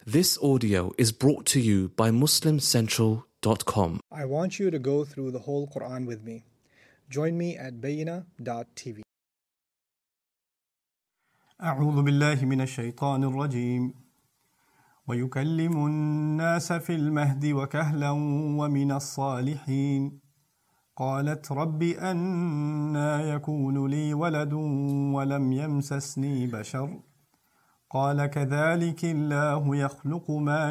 This audio is brought to you by MuslimCentral.com. I want you to go through the whole Quran with me. Join me at Bayyina.tv. أعوذ بالله من الشيطان الرجيم ويكلم الناس في المهد وكهلا ومن الصالحين قالت رب أنى يكون لي ولد ولم يمسسني بشر قال كذلك الله يخلق ما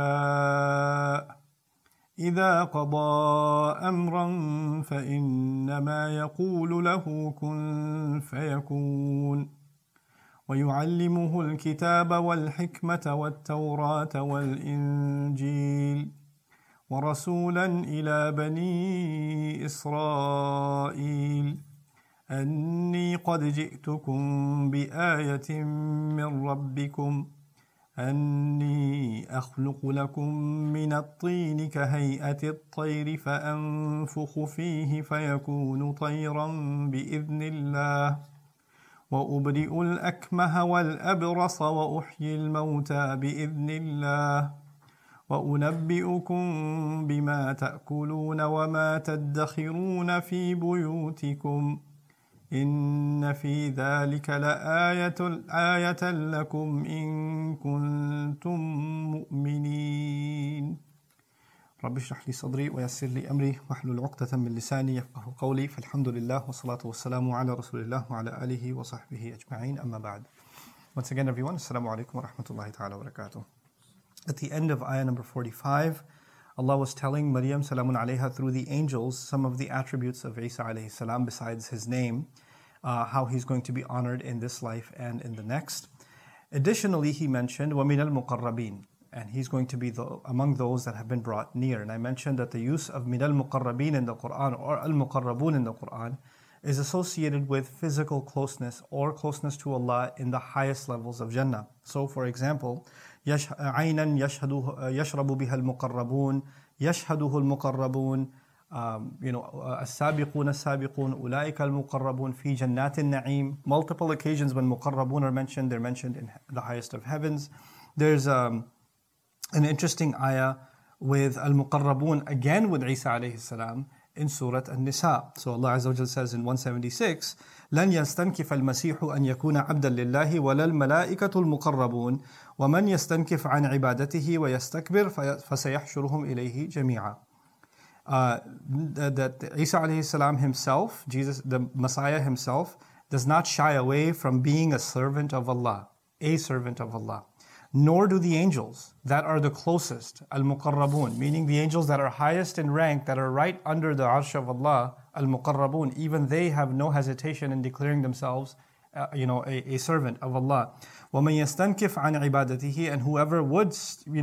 يشاء إذا قضى أمرا فإنما يقول له كن فيكون ويعلمه الكتاب والحكمة والتوراة والإنجيل ورسولا إلى بني إسرائيل أني قد جئتكم بآية من ربكم أني أخلق لكم من الطين كهيئة الطير فأنفخ فيه فيكون طيرا بإذن الله وأبرئ الأكمه والأبرص وأحيي الموتى بإذن الله وأنبئكم بما تأكلون وما تدخرون في بيوتكم إن في ذلك لآية لكم إن كنتم مؤمنين رب اشرح لي صدري ويسر لي أمري واحلل عقدة من لساني يفقهوا قولي فالحمد لله والصلاة والسلام على رسول الله وعلى آله وصحبه أجمعين أما بعد. Once again everyone, Assalamu alaikum wa rahmatullahi ta'ala wa barakatuh. At the end of ayah number 45, Allah was telling Maryam salamun alayha through the angels some of the attributes of Isa alayhi salam besides his name, how he's going to be honored in this life and in the next. Additionally, he mentioned وَمِنَ الْمُقَرَّبِينَ, and he's going to be among those that have been brought near. And I mentioned that the use of مِنَ الْمُقَرَّبِينَ in the Quran or al-muqarrabun in the Quran is associated with physical closeness or closeness to Allah in the highest levels of Jannah. So for example, عَيْنًا يَشْرَبُ بِهَا الْمُقَرَّبُونَ يَشْهَدُهُ الْمُقَرَّبُونَ السابقون السابقون أولئك المقربون في جنات النعيم. Multiple occasions when muqarrabun are mentioned, they're mentioned in the highest of heavens. There's an interesting ayah with al-muqarrabun again with Isa alayhi salam in Surah An-Nisa. So Allah Azza wa Jalla says in 176, لن يستنكف المسيح أن يكون عبدا لله ولا الملائكة المقربون ومن يستنكف عن عبادته ويستكبر فسيحشرهم إليه جميعا. That Isa alayhi salam himself, Jesus, the Messiah himself, does not shy away from being a servant of Allah, nor do the angels that are the closest, al-muqarrabun, meaning the angels that are highest in rank, that are right under the arsh of Allah, al-muqarrabun, even they have no hesitation in declaring themselves a servant of Allah. وَمَنْ يَسْتَنْكِفْ عَنْ عِبَادَتِهِ, and whoever would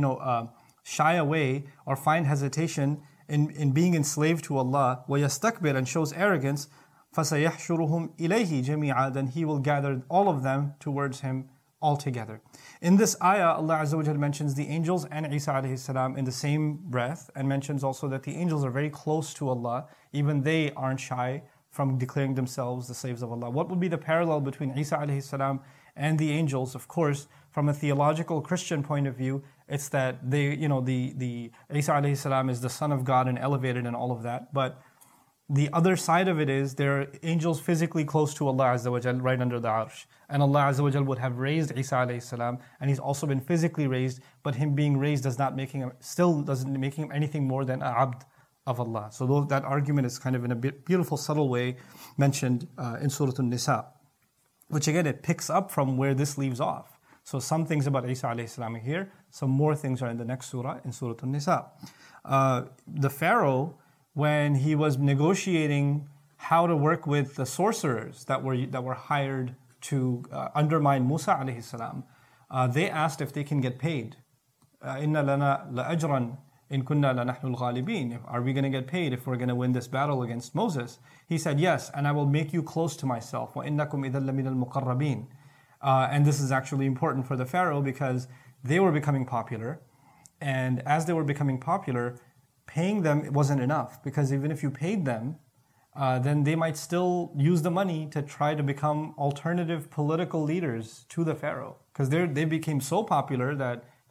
shy away or find hesitation in being enslaved to Allah, وَيَسْتَكْبِرْ, and shows arrogance, فَسَيَحْشُرُهُمْ إِلَيْهِ جَمِيعًا, then He will gather all of them towards Him altogether. In this ayah, Allah Azza wa Jalla mentions the angels and Isa alayhi salam in the same breath, and mentions also that the angels are very close to Allah. Even they aren't shy from declaring themselves the slaves of Allah. What would be the parallel between Isa alayhi salam and the angels? Of course, from a theological Christian point of view, it's that the Isa alayhi salam is the son of God and elevated and all of that. But the other side of it is they're angels physically close to Allah Azza wa Jal, right under the arsh. And Allah Azza wa Jal would have raised Isa alayhi salam, and he's also been physically raised, but him being raised doesn't make him anything more than an abd of Allah. So that argument is kind of in a beautiful, subtle way mentioned in Surah An-Nisa, which again, it picks up from where this leaves off. So some things about Isa alayhi salam are here, some more things are in the next surah, in Surah An-Nisa. The Pharaoh, when he was negotiating how to work with the sorcerers that were hired to undermine Musa alayhi salam, they asked if they can get paid. Inna lana la ajran in kunna la nahnu al-ghalibin. Are we going to get paid if we're going to win this battle against Moses? He said, yes, and I will make you close to myself. Wa innakum idhan la min al-muqarrabin. And this is actually important for the Pharaoh because they were becoming popular, and as they were becoming popular, paying them wasn't enough, because even if you paid them, then they might still use the money to try to become alternative political leaders to the Pharaoh, because they became so popular that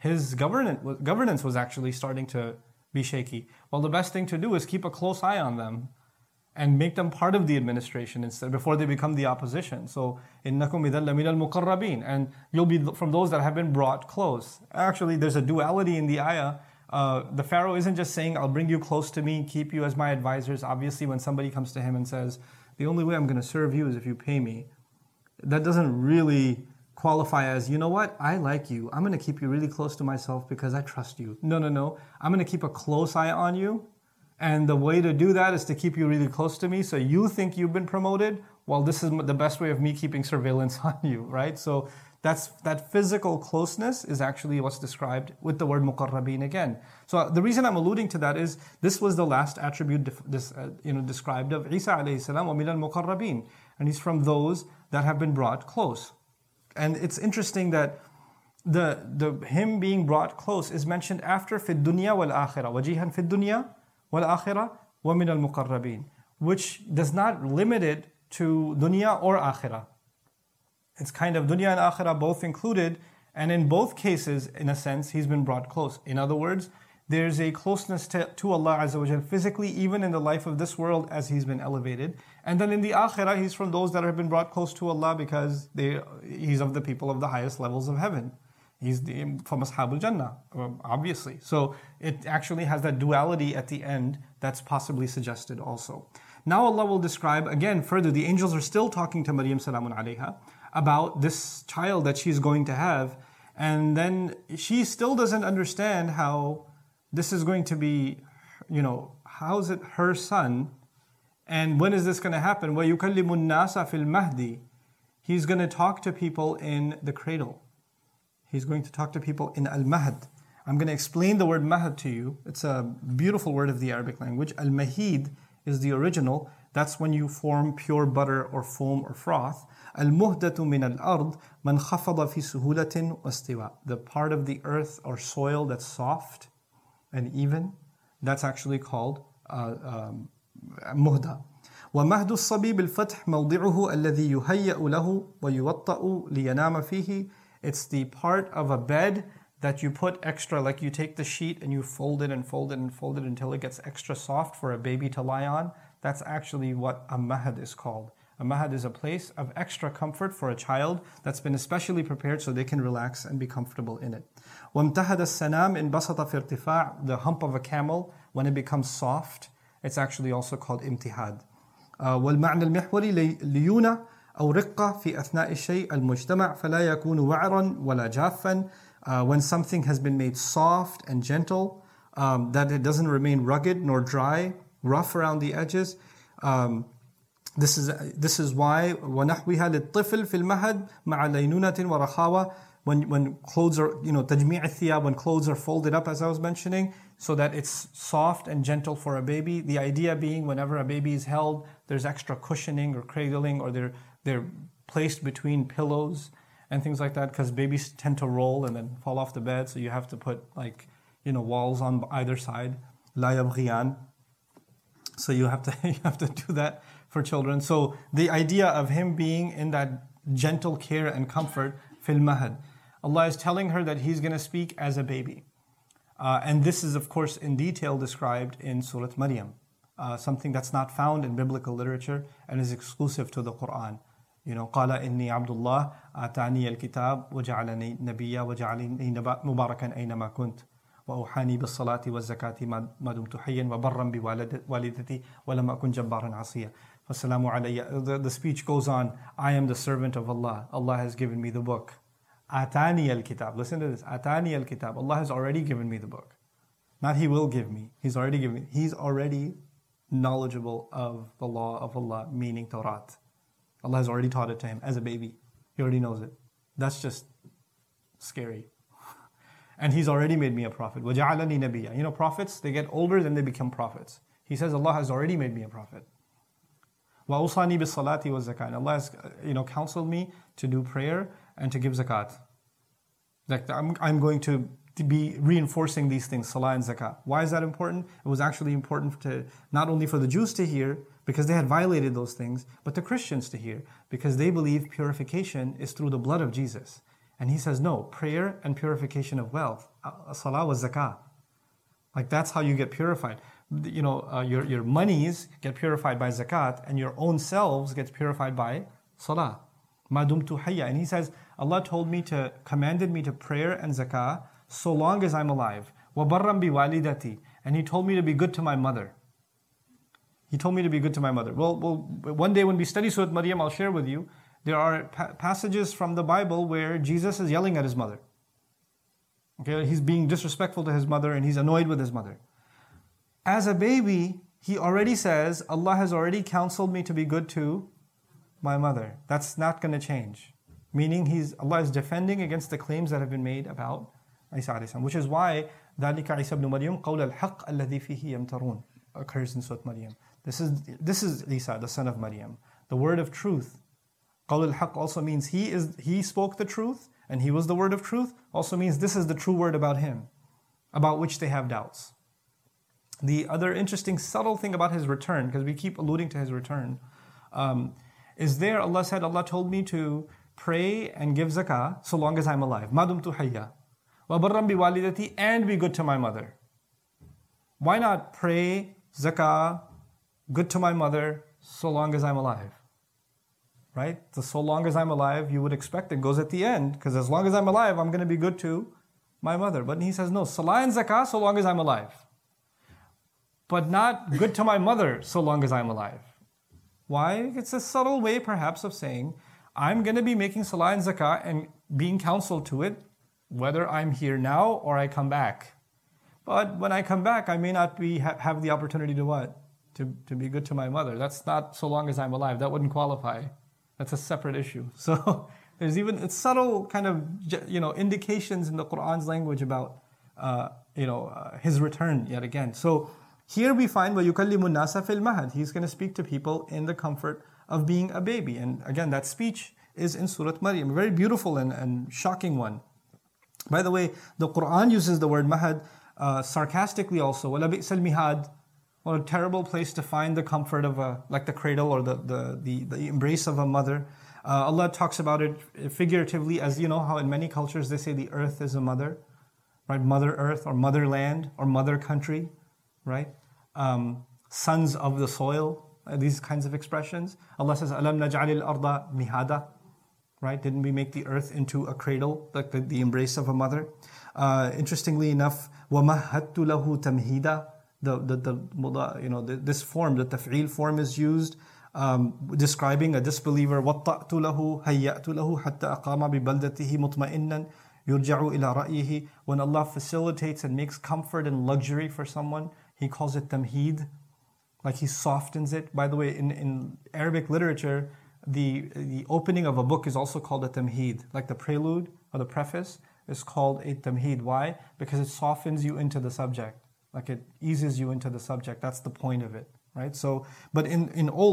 his governance was actually starting to be shaky. Well, the best thing to do is keep a close eye on them and make them part of the administration instead before they become the opposition. So, إِنَّكُمْ إِذًا لَمِنَ الْمُقَرَّبِينَ, and you'll be from those that have been brought close. Actually, there's a duality in the ayah. The Pharaoh isn't just saying, I'll bring you close to me, keep you as my advisors. Obviously, when somebody comes to him and says, the only way I'm going to serve you is if you pay me, that doesn't really qualify as, you know what, I like you. I'm going to keep you really close to myself because I trust you. No. I'm going to keep a close eye on you. And the way to do that is to keep you really close to me so you think you've been promoted. Well, this is the best way of me keeping surveillance on you, right? So that physical closeness is actually what's described with the word muqarrabeen again. So the reason I'm alluding to that is this was the last attribute described of Isa alayhi salam, wa minal muqarrabeen, and he's from those that have been brought close. And it's interesting that the him being brought close is mentioned after fi dunya wal akhirah, wajihan fi dunya wal akhirah wa minal muqarrabeen, which does not limit it to dunya or akhirah. It's kind of dunya and akhirah both included, and in both cases, in a sense, he's been brought close. In other words, there's a closeness to Allah Azza wa Jal physically, even in the life of this world as he's been elevated. And then in the akhirah, he's from those that have been brought close to Allah because he's of the people of the highest levels of heaven. He's from Ashabul Jannah, obviously. So it actually has that duality at the end that's possibly suggested also. Now Allah will describe, again, further, the angels are still talking to Maryam salamun alayha about this child that she's going to have. And then she still doesn't understand how this is going to be, how is it her son? And when is this going to happen? وَيُكَلِّمُ النَّاسَ فِي الْمَهْدِ. He's going to talk to people in the cradle. He's going to talk to people in al-mahd. I'm going to explain the word mahd to you. It's a beautiful word of the Arabic language. Al-mahid is the original. That's when you form pure butter or foam or froth. Al-muhdatu min al-ard man khafada fi suhulatin wastiwa. The part of the earth or soil that's soft and even, that's actually called muhda. ومهد الصبي بالفتح موضعه الذي يهيأ له ويوطأ لينام فيه. It's the part of a bed that you put extra, like you take the sheet and you fold it and fold it and fold it until it gets extra soft for a baby to lie on. That's actually what a mahad is called. A mahad is a place of extra comfort for a child that's been especially prepared so they can relax and be comfortable in it. وَامْتَهَدَ السَّنَامِ إِنْ بَسَطَ فِي ارْتِفَاعٍ. The hump of a camel, when it becomes soft, it's actually also called imtihad. وَالْمَعْنَى الْمِحْوَرِ لِيُونَ أو رقة في أثناء الشيء المجتمع فلا يكون وعرا ولا جافا. When something has been made soft and gentle, that it doesn't remain rugged nor dry, rough around the edges. This is why ونحوها للطفل في المهد مع لينونة ورخاوة. When clothes are, تجميع الثياب, when clothes are folded up, as I was mentioning, so that it's soft and gentle for a baby. The idea being, whenever a baby is held, there's extra cushioning or cradling, or they're placed between pillows and things like that, because babies tend to roll and then fall off the bed, so you have to put walls on either side. لا يبغيان. So you have to do that for children. So the idea of him being in that gentle care and comfort, fil mahad. Allah is telling her that he's going to speak as a baby. And this is, of course, in detail described in Surah Maryam. Something that's not found in biblical literature and is exclusive to the Quran. قال إني عبد الله آتاني الكتاب وجعلني نبيا وجعلني مباركا أينما كنت وأوحاني بالصلاة والزكاة ما دمت حيا وبرا بوالدتي ولم أكن جبارا عصيا فالسلام علي. The speech goes on. I am the servant of Allah. Allah has given me the book. آتاني الكتاب. Listen to this. آتاني الكتاب. Allah has already given me the book. Not He will give me. He's already given me. He's already knowledgeable of the law of Allah, meaning Tawrat. Allah has already taught it to him as a baby. He already knows it. That's just scary. And He's already made me a prophet. وَجَعَلَنِي نَبِيًّا. Prophets, they get older, then they become prophets. He says Allah has already made me a prophet. وَأَوْصَانِي بِالصَّلَاةِ وَالزَّكَاةِ. Allah has counseled me to do prayer and to give zakat. Like I'm going to be reinforcing these things, salah and zakat. Why is that important? It was actually important to not only for the Jews to hear, because they had violated those things, but the Christians to hear, because they believe purification is through the blood of Jesus. And he says, no, prayer and purification of wealth. Salah was zakah. Like that's how you get purified. Your monies get purified by zakat, and your own selves gets purified by salah. Ma dumtu hayya. And he says, Allah commanded me to prayer and zakah so long as I'm alive. Wa barram bi walidati. And he told me to be good to my mother. He told me to be good to my mother. Well, one day when we study Surah Maryam, I'll share with you, there are passages from the Bible where Jesus is yelling at his mother. Okay, he's being disrespectful to his mother and he's annoyed with his mother. As a baby, he already says, Allah has already counseled me to be good to my mother. That's not going to change. Meaning Allah is defending against the claims that have been made about Isa alayhi salam, which is why ذَلِكَ عِيسَى بْنُ مَرْيَمْ قَوْلَ الْحَقِّ الَّذِي فِيهِ يَمْتَرُونَ occurs in Surah Maryam. This is Isa, the son of Maryam, the word of truth. Qawl al-haq also means he spoke the truth and he was the word of truth. Also means this is the true word about him, about which they have doubts. The other interesting subtle thing about his return, because we keep alluding to his return, is there Allah said, Allah told me to pray and give zakah so long as I'm alive. Ma dumtu hayya. Wa barram bi walidati, and be good to my mother. Why not pray, zakah, good to my mother so long as I'm alive? Right? So long as I'm alive, you would expect it goes at the end, because as long as I'm alive, I'm going to be good to my mother. But he says, no, salah and zakah so long as I'm alive. But not good to my mother so long as I'm alive. Why? It's a subtle way perhaps of saying, I'm going to be making salah and zakah and being counseled to it, whether I'm here now or I come back. But when I come back, I may not have the opportunity to what? To be good to my mother. That's not so long as I'm alive. That wouldn't qualify. That's a separate issue. So there's even subtle kind of indications in the Qur'an's language about his return yet again. So here we find وَيُكَلِّمُ النَّاسَ فِي الْمَهَدِ. He's going to speak to people in the comfort of being a baby. And again, that speech is in Surah Maryam, a very beautiful and shocking one. By the way, the Qur'an uses the word mahad sarcastically also. وَلَبِئْسَ الْمِهَادِ. What a terrible place to find the comfort of like the cradle or the embrace of a mother. Allah talks about it figuratively, as you know how in many cultures they say the earth is a mother, right? Mother earth or motherland or mother country, right? Sons of the soil, these kinds of expressions. Allah says, "Alam naj'alil arda mihada," right? Didn't we make the earth into a cradle, like the embrace of a mother? Interestingly enough, وَمَهَّدْتُ لَهُ تَمْهِيدًا. This form, the taf'il form is used describing a disbeliever. وَطَّأْتُ لَهُ هَيَّأْتُ لَهُ حَتَّى أَقَامَ بِبَلْدَتِهِ مُطْمَئِنًّا يُرْجَعُ إِلَىٰ رَأْيِهِ. When Allah facilitates and makes comfort and luxury for someone, He calls it tamheed, like He softens it. By the way, in Arabic literature, the opening of a book is also called a tamheed, like the prelude or the preface is called a tamheed. Why? Because it softens you into the subject. Like it eases you into the subject. That's the point of it, right? So, but in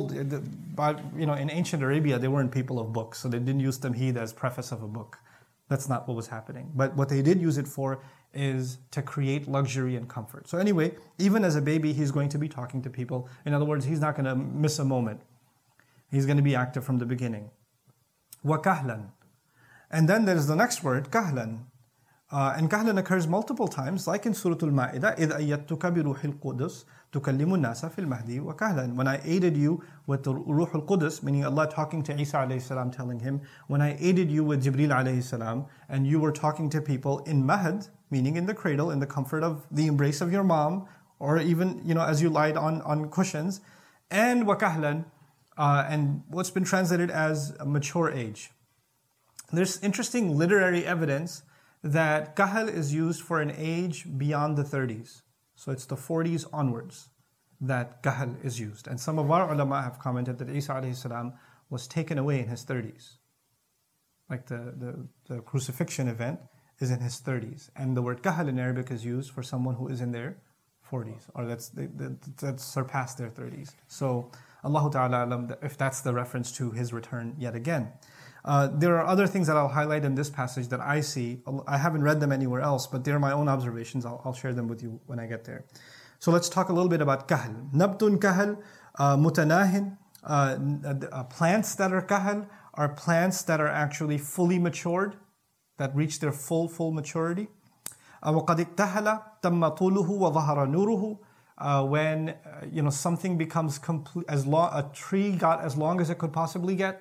ancient Arabia, they weren't people of books, so they didn't use tamheed as preface of a book. That's not what was happening. But what they did use it for is to create luxury and comfort. So anyway, even as a baby, he's going to be talking to people. In other words, he's not going to miss a moment. He's going to be active from the beginning. وَكَهْلًا. And then there's the next word, kahlan. And kahlan occurs multiple times, like in Surah Al-Ma'idah, إِذْ أَيَّدْتُكَ بِرُوحِ الْقُدُسِ تُكَلِّمُ النَّاسَ فِي الْمَهْدِ وَكَهْلًا. When I aided you with the Ruh al-Qudus, meaning Allah talking to Isa alayhi salam, telling him, when I aided you with Jibreel alayhi salam, and you were talking to people in mahad, meaning in the cradle, in the comfort of the embrace of your mom, or even, as you lied on cushions, and وَكَهْلًا, and what's been translated as a mature age. There's interesting literary evidence that kahal is used for an age beyond the 30s. So it's the 40s onwards that kahal is used. And some of our ulama have commented that Isa alayhi salam was taken away in his 30s. Like the crucifixion event is in his 30s. And the word kahal in Arabic is used for someone who is in their 40s, or that's surpassed their 30s. So Allahu Ta'ala alam, if that's the reference to his return yet again. There are other things that I'll highlight in this passage that I see. I haven't read them anywhere else, but they're my own observations. I'll share them with you when I get there. So let's talk a little bit about kahl. Nabtun kahl, mutanahin. Plants that are kahl are plants that are actually fully matured. that reach their full maturity. وَقَدْ اكْتَهَلَ تَمَّ طُولُهُ وَظَهَرَ نُورُهُ. When something becomes complete, a tree got as long as it could possibly get,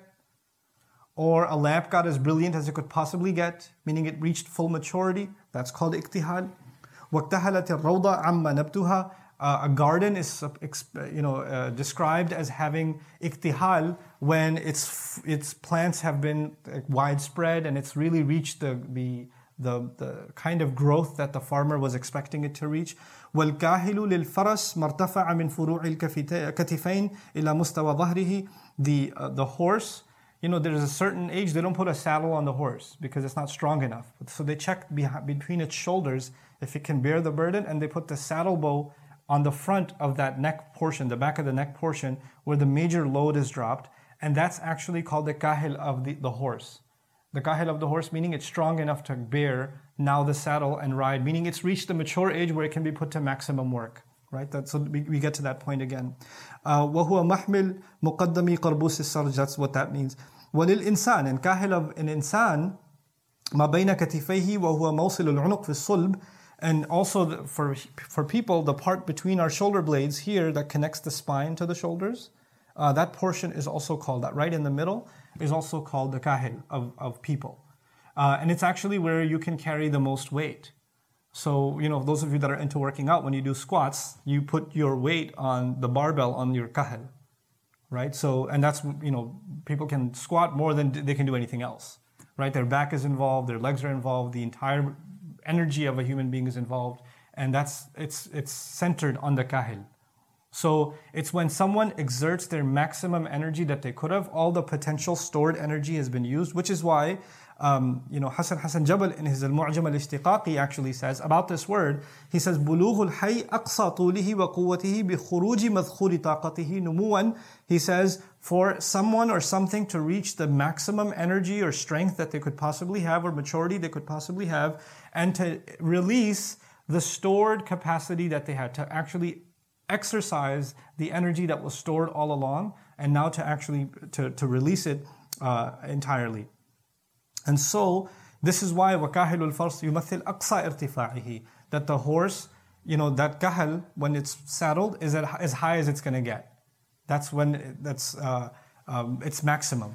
or a lamp got as brilliant as it could possibly get, meaning it reached full maturity, that's called iktihal. وَاكْتَهَلَتِ الرَّوْضَ عَمَّ نَبْتُهَا. A garden is described as having iktihal when its plants have been widespread and it's really reached the kind of growth that the farmer was expecting it to reach. وَالْكَاهِلُ لِلْفَرَسِ مَرْتَفَعَ مِنْ فُرُوعِ الْكَتِفَيْنِ إِلَى مُسْتَوَى ظَهْرِهِ. The horse, there's a certain age, they don't put a saddle on the horse because it's not strong enough. So they check between its shoulders if it can bear the burden, and they put the saddle bow on the front of that neck portion, the back of the neck portion, where the major load is dropped. And that's actually called the kahil of the horse. The kahil of the horse, meaning it's strong enough to bear now the saddle and ride, meaning it's reached a mature age where it can be put to maximum work. Right? So we get to that point again. وَهُوَ مَحْمِلْ مُقَدَّمِ قَرْبُوسِ السَّرْجِ. That's what that means. وَلِلْإِنسان, and kahil of an insan, مَا بَيْنَ كَتِفَيْهِ وَهُوَ مَوْصِلُ الْعُنُقِ فِي الصُّلْبِ. And also for people, the part between our shoulder blades here that connects the spine to the shoulders, that portion is also called, that right in the middle, is also called the kahil of people. And it's actually where you can carry the most weight. So, those of you that are into working out, when you do squats, you put your weight on the barbell on your kahil, right? So, and that's, people can squat more than they can do anything else, right? Their back is involved, their legs are involved, the entire energy of a human being is involved, and it's centered on the kahil. So it's when someone exerts their maximum energy that they could have, all the potential stored energy has been used, which is why Hassan Jabal in his Al-Mu'jam Al-Ishtiqaqi actually says about this word, he says بُلُوغُ الْحَيِّ أَقْصَى طُولِهِ وَقُوَّتِهِ بِخُرُوجِ مَذْخُورِ طَاقَتِهِ نُمُوًا. He says for someone or something to reach the maximum energy or strength that they could possibly have, or maturity they could possibly have, and to release the stored capacity that they had, to actually exercise the energy that was stored all along, and now to actually to release it entirely. And so this is why وَكَاهِلُ الْفَرْسِ يُمَثِّلْ أَقْصَى إِرْتِفَاعِهِ, that the horse, that kahil, when it's saddled, is as high as it's going to get. That's when it's maximum.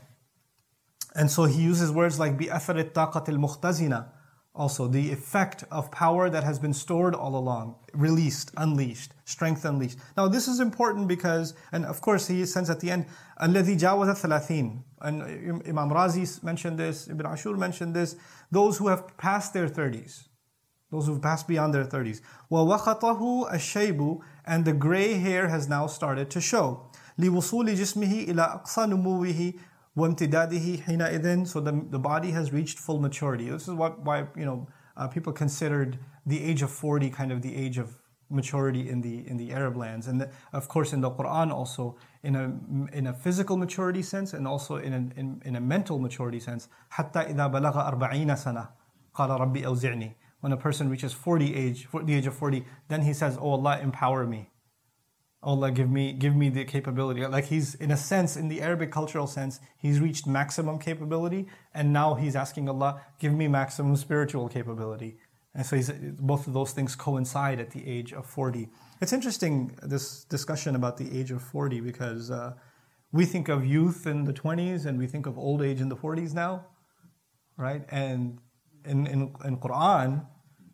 And so he uses words like بِأَثَرِ الطَّاقَةِ الْمُخْتَزِنَةِ, also the effect of power that has been stored all along, released, unleashed, strength unleashed. Now this is important because, and of course he says at the end, الَّذِي جَاوَزَ ثَلَاثِينَ, and Imam Razi mentioned this, Ibn Ashur mentioned this, those who have passed their 30s, those who have passed beyond their 30s. وَوَخَطَهُ الشَّيْبُ, and the gray hair has now started to show. لِوُصُولِ جِسْمِهِ إِلَى أَقْصَى نُمُوِّهِ وَامْتِدَادِهِ حِينَئِذٍ. So the body has reached full maturity. This is why people considered the age of 40 kind of the age of maturity in the Arab lands, and of course in the Quran also in a physical maturity sense, and also in a mental maturity sense. حَتَّى إِذَا بَلَغَ 40 سَنَةً قَالَ رَبِّ أَوْزِعْنِي. When a person reaches the age of 40, then he says, "Oh Allah, empower me. Oh Allah, give me the capability." Like he's, in a sense, in the Arabic cultural sense, he's reached maximum capability, and now he's asking Allah, give me maximum spiritual capability. And so both of those things coincide at the age of 40. It's interesting, this discussion about the age of 40, because we think of youth in the 20s and we think of old age in the 40s now, right? And in Quran,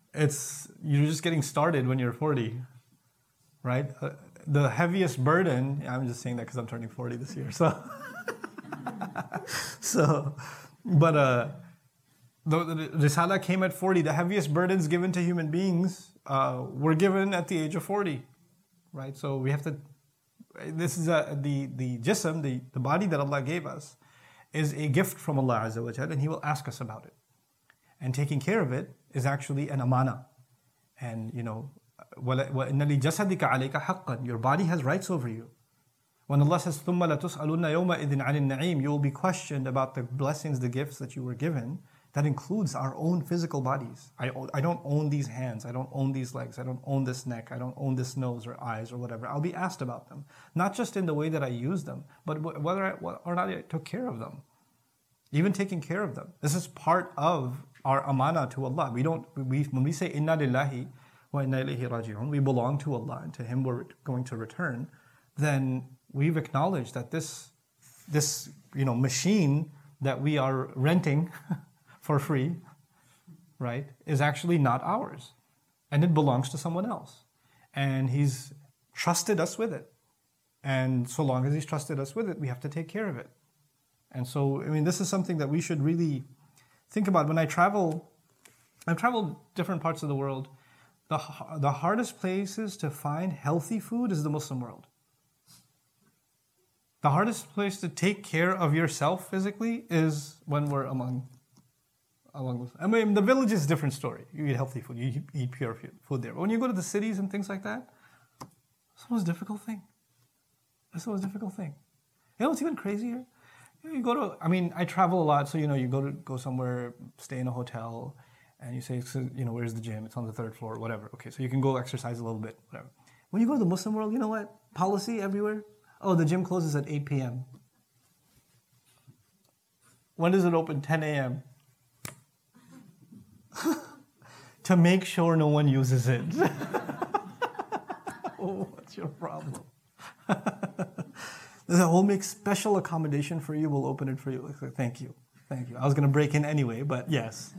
you're just getting started when you're 40, right? The heaviest burden, I'm just saying that because I'm turning 40 this year, the Risala came at 40. The heaviest burdens given to human beings were given at the age of 40, right? So we have to, this is the jism, the body that Allah gave us, is a gift from Allah Azza wa Jal, and He will ask us about it. And taking care of it is actually an amana. And وَإِنَّ لِجَسَدِكَ عَلَيْكَ حَقًّا, your body has rights over you. When Allah says ثُمَّ لَتُسْأَلُنَّ يَوْمَئِذٍ عَنِ النَّعِيمِ, you will be questioned about the blessings, the gifts that you were given. That includes our own physical bodies. I don't own these hands, I don't own these legs, I don't own this neck, I don't own this nose or eyes or whatever. I'll be asked about them. Not just in the way that I use them, but whether or not I took care of them. Even taking care of them. This is part of are amana to Allah. When we say inna lillahi wa inna ilayhi raji'un, we belong to Allah and to Him we're going to return, then we've acknowledged that this machine that we are renting for free, right, is actually not ours. And it belongs to someone else. And He's trusted us with it. And so long as He's trusted us with it, we have to take care of it. And so, this is something that we should really think about. When I've traveled different parts of the world, the hardest places to find healthy food is the Muslim world. The hardest place to take care of yourself physically is when we're among the village is a different story. You eat healthy food, you eat pure food there. But when you go to the cities and things like that, it's the most difficult thing. That's the most difficult thing. You know what's even crazier? You go to, I travel a lot, so you go somewhere, stay in a hotel, and you say, where's the gym? It's on the 3rd floor, whatever. Okay, so you can go exercise a little bit, whatever. When you go to the Muslim world, you know what? Policy everywhere. Oh, the gym closes at 8 p.m. When does it open? 10 a.m. To make sure no one uses it. Oh, what's your problem? We'll make special accommodation for you. We'll open it for you. Thank you. I was going to break in anyway, but yes.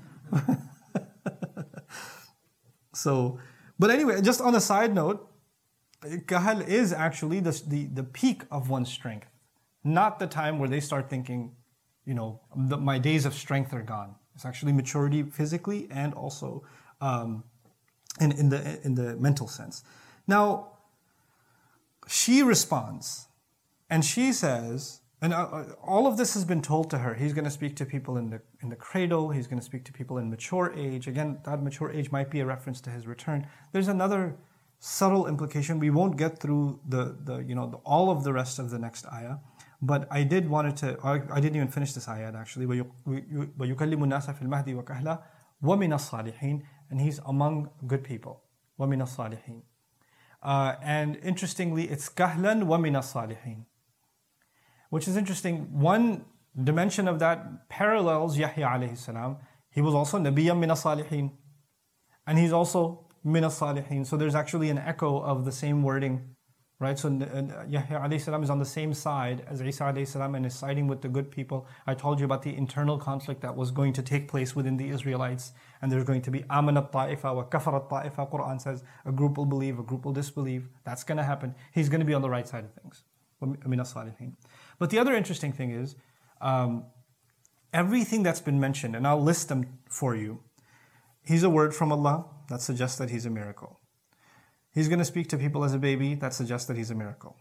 But anyway, just on a side note, kahal is actually the peak of one's strength, not the time where they start thinking, my days of strength are gone. It's actually maturity physically and also in the mental sense. Now, she responds, and she says, and all of this has been told to her. He's going to speak to people in the cradle. He's going to speak to people in mature age. Again, that mature age might be a reference to his return. There's another subtle implication. We won't get through all of the rest of the next ayah, but I didn't even finish this ayah actually. وَيُكَلِّمُ النَّاسَ فِي الْمَهْدِ وَكَهْلًا وَمِنَ الصَّالِحِينَ, and he's among good people. وَمِنَ الصَّالِحِينَ. And interestingly, it's kahlan وَمِنَ الصَّالِحِينَ, which is interesting. One dimension of that parallels Yahya alayhi salam. He was also Nabiyyam min as-salihin, and he's also min as-salihin. So there's actually an echo of the same wording, right? So Yahya alayhi salam is on the same side as Isa alayhi salam and is siding with the good people. I told you about the internal conflict that was going to take place within the Israelites, and there's going to be amanat ta'ifa wa kafarat ta'ifa. Quran says a group will believe, a group will disbelieve. That's going to happen. He's going to be on the right side of things. Min as-salihin. But the other interesting thing is, everything that's been mentioned, and I'll list them for you. He's a word from Allah, that suggests that he's a miracle. He's going to speak to people as a baby, that suggests that he's a miracle.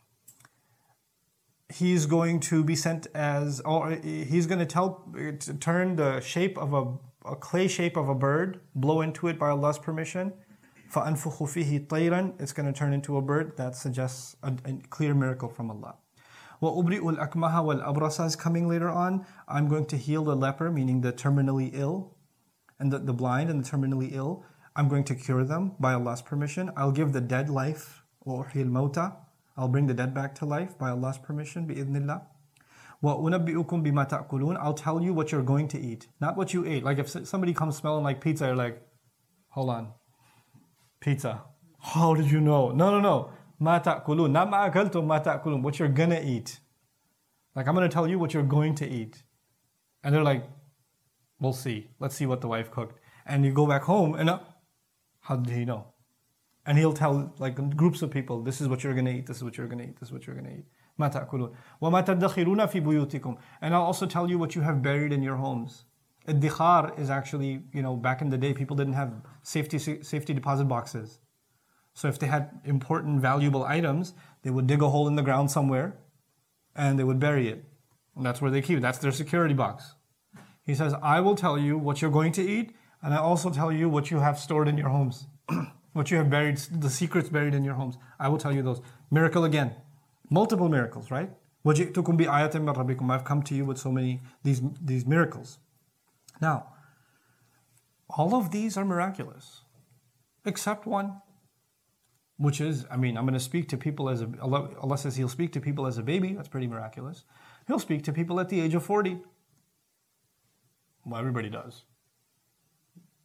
He's going to be sent he's going to turn the shape of a clay shape of a bird, blow into it by Allah's permission. فَأَنْفُخُ فِيهِ طَيْرًا. It's going to turn into a bird, that suggests a clear miracle from Allah. وَأُبْرِئُ الْأَكْمَهَ وَالْأَبْرَصَ is coming later on. I'm going to heal the leper, meaning the terminally ill, and the blind and the terminally ill. I'm going to cure them by Allah's permission. I'll give the dead life. وَأُحْيِي الْمَوْتَى. I'll bring the dead back to life by Allah's permission. بِإِذْنِ اللَّهِ. وَأُنَبِّئُكُمْ بِمَا تَأْكُلُونَ. I'll tell you what you're going to eat, not what you ate. Like if somebody comes smelling like pizza, you're like, hold on. Pizza. How did you know? No. مَا تَأْكُلُونَ. Not مَا أَكَلْتُمْ مَا تَأْكُلُونَ. What you're gonna eat. Like I'm gonna tell you what you're going to eat. And they're like, we'll see. Let's see what the wife cooked. And you go back home and how did he know? And he'll tell like groups of people, this is what you're gonna eat, this is what you're gonna eat, this is what you're gonna eat. مَا تَأْكُلُونَ وَمَا تَدَّخِرُونَ فِي بُيُوتِكُمْ. And I'll also tell you what you have buried in your homes. Ad-dikhar is actually, back in the day, people didn't have safety deposit boxes. So if they had important, valuable items, they would dig a hole in the ground somewhere and they would bury it. And that's where they keep it. That's their security box. He says, I will tell you what you're going to eat, and I also tell you what you have stored in your homes. What you have buried, the secrets buried in your homes. I will tell you those. Miracle again. Multiple miracles, right? وَجِئْتُكُمْ بِآيَةٍ مِّن رَبِّكُمْ. I've come to you with so many, these miracles. Now, all of these are miraculous, except one, which is, I'm going to speak to people as Allah says He'll speak to people as a baby. That's pretty miraculous. He'll speak to people at the age of 40. Well, everybody does.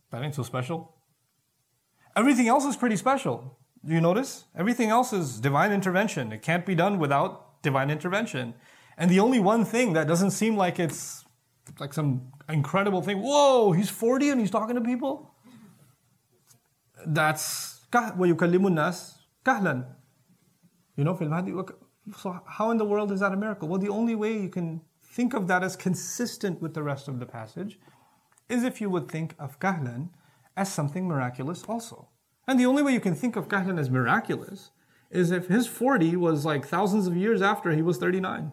That ain't so special. Everything else is pretty special. Do you notice? Everything else is divine intervention. It can't be done without divine intervention. And the only one thing that doesn't seem like it's like some incredible thing, whoa, he's 40 and he's talking to people? That's وَيُكَلِّمُ النَّاسِ كَهْلًا. You know, so how in the world is that a miracle? Well, the only way you can think of that as consistent with the rest of the passage is if you would think of kahlan as something miraculous also. And the only way you can think of kahlan as miraculous is if his 40 was like thousands of years after he was 39.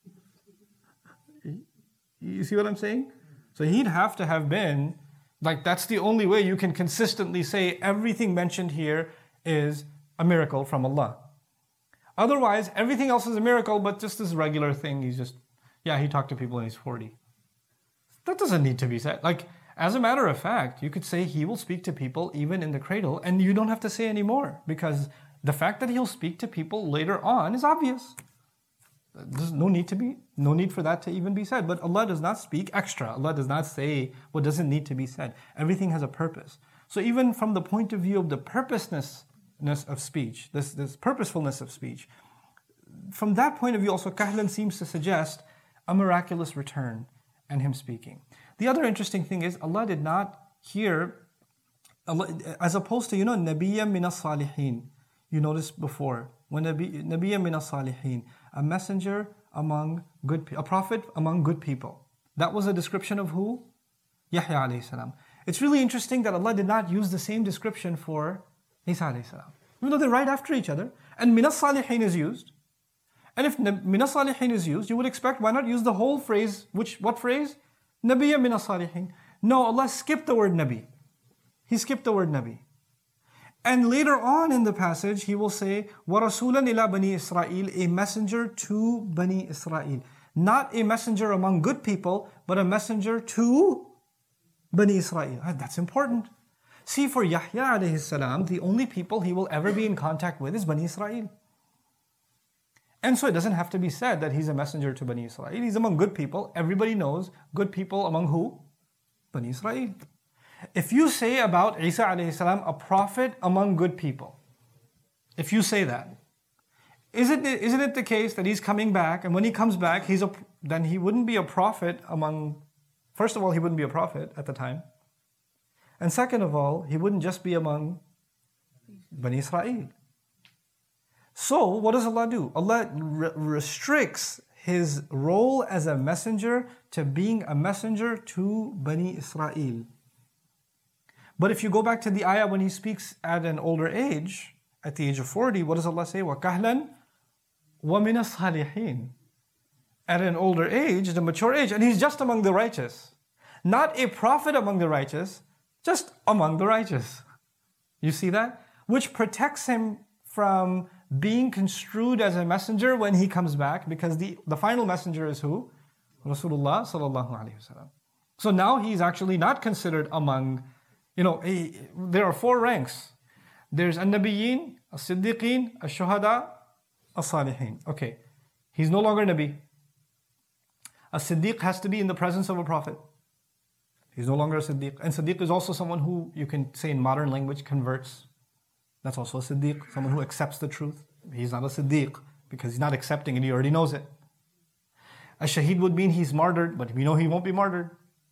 You see what I'm saying? So he'd have to have been, like, that's the only way you can consistently say everything mentioned here is a miracle from Allah. Otherwise, everything else is a miracle, but just this regular thing, he talked to people and he's 40. That doesn't need to be said. Like, as a matter of fact, you could say he will speak to people even in the cradle, and you don't have to say any more, because the fact that he'll speak to people later on is obvious. There's no need for that to even be said. But Allah does not speak extra. Allah does not say what doesn't need to be said. Everything has a purpose. So even from the point of view of the purposeness of speech, this purposefulness of speech, from that point of view also kahlan seems to suggest a miraculous return and him speaking. The other interesting thing is Allah did not hear, as opposed to, Nabiyyam minas salihin. You noticed before, when Nabiyyam minas salihin, a messenger among a prophet among good people. That was a description of who? Yahya alayhi salam. It's really interesting that Allah did not use the same description for Isa alayhi salam. Even though they're right after each other. And minas salihin is used. And if minas salihin is used, you would expect, why not use the whole phrase? What phrase? Nabiyya minas salihin. No, Allah skipped the word Nabi. He skipped the word Nabi. And later on in the passage, He will say, وَرَسُولًا إِلَى بَنِي إِسْرَائِيل, a messenger to Bani Israel. Not a messenger among good people, but a messenger to Bani Israel. That's important. See, for Yahya alayhi salam, the only people he will ever be in contact with is Bani Israel. And so it doesn't have to be said that he's a messenger to Bani Israel. He's among good people. Everybody knows good people among who? Bani Israel. If you say about Isa alayhi salam, a prophet among good people, if you say that, isn't it the case that he's coming back, and when he comes back, then he wouldn't be a prophet among, first of all, he wouldn't be a prophet at the time. And second of all, he wouldn't just be among Bani Israel. So, what does Allah do? Allah restricts His role as a messenger to being a messenger to Bani Israel. But if you go back to the ayah when He speaks at an older age, at the age of 40, what does Allah say? وَكَهْلًا وَمِنَ الصَّالِحِينَ. At an older age, the mature age, and He's just among the righteous. Not a prophet among the righteous, just among the righteous. You see that? Which protects Him from being construed as a messenger when He comes back, because the final messenger is who? Rasulullah sallallahu alaihi wasallam. So now He's actually not considered among, there are 4 ranks. There's an-nabiyyin, as-siddiqeen, as-shuhada, as-salihin. Okay, He's no longer Nabi. A Siddiq has to be in the presence of a prophet. He's no longer a Siddiq. And Siddiq is also someone who, you can say in modern language, converts. That's also a Siddiq, someone who accepts the truth. He's not a Siddiq because he's not accepting it, he already knows it. A Shaheed would mean he's martyred, but we know he won't be martyred.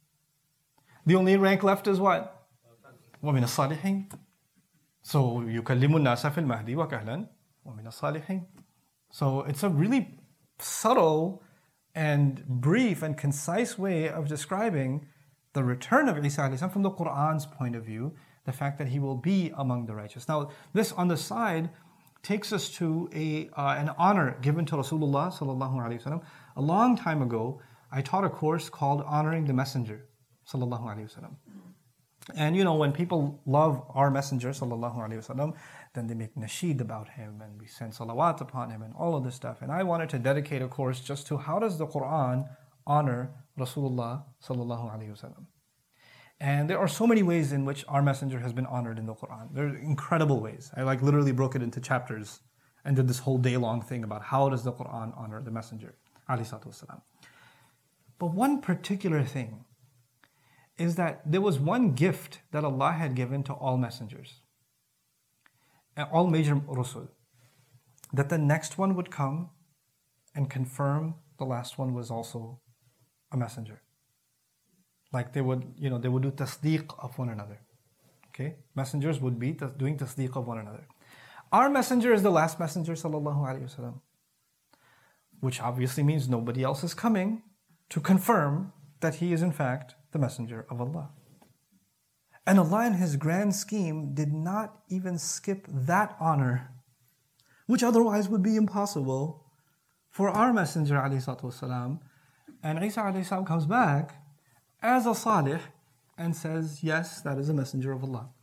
The only rank left is what? وَمِنَ الصَّالِحِينَ. So, يُكَلِّمُ النَّاسَ فِي الْمَهْدِ وَكَهْلًا وَمِنَ الصَّالِحِينَ. So, it's a really subtle and brief and concise way of describing the return of Isa alayhi salam from the Qur'an's point of view, the fact that he will be among the righteous. Now, this on the side takes us to an honor given to Rasulullah sallallahu alaihi wasallam. A long time ago, I taught a course called Honoring the Messenger sallallahu alaihi wasallam. And when people love our Messenger sallallahu alaihi wasallam, then they make nasheed about him, and we send salawat upon him, and all of this stuff. And I wanted to dedicate a course just to how does the Quran honor Rasulullah sallallahu alaihi wasallam. And there are so many ways in which our messenger has been honored in the Quran. There are incredible ways. I literally broke it into chapters and did this whole day-long thing about how does the Quran honor the messenger, alayhi salatu wasalam. But one particular thing is that there was one gift that Allah had given to all messengers, all major rusul, that the next one would come and confirm the last one was also a messenger. Like they would do tasdeeq of one another. Okay? Messengers would be doing tasdeeq of one another. Our messenger is the last messenger, sallallahu alaihi wasallam, which obviously means nobody else is coming to confirm that he is in fact the messenger of Allah. And Allah in His grand scheme did not even skip that honor, which otherwise would be impossible for our messenger alayhi salatu wasalam. And Isa alayhi salam comes back as a salih and says, yes, that is a messenger of Allah.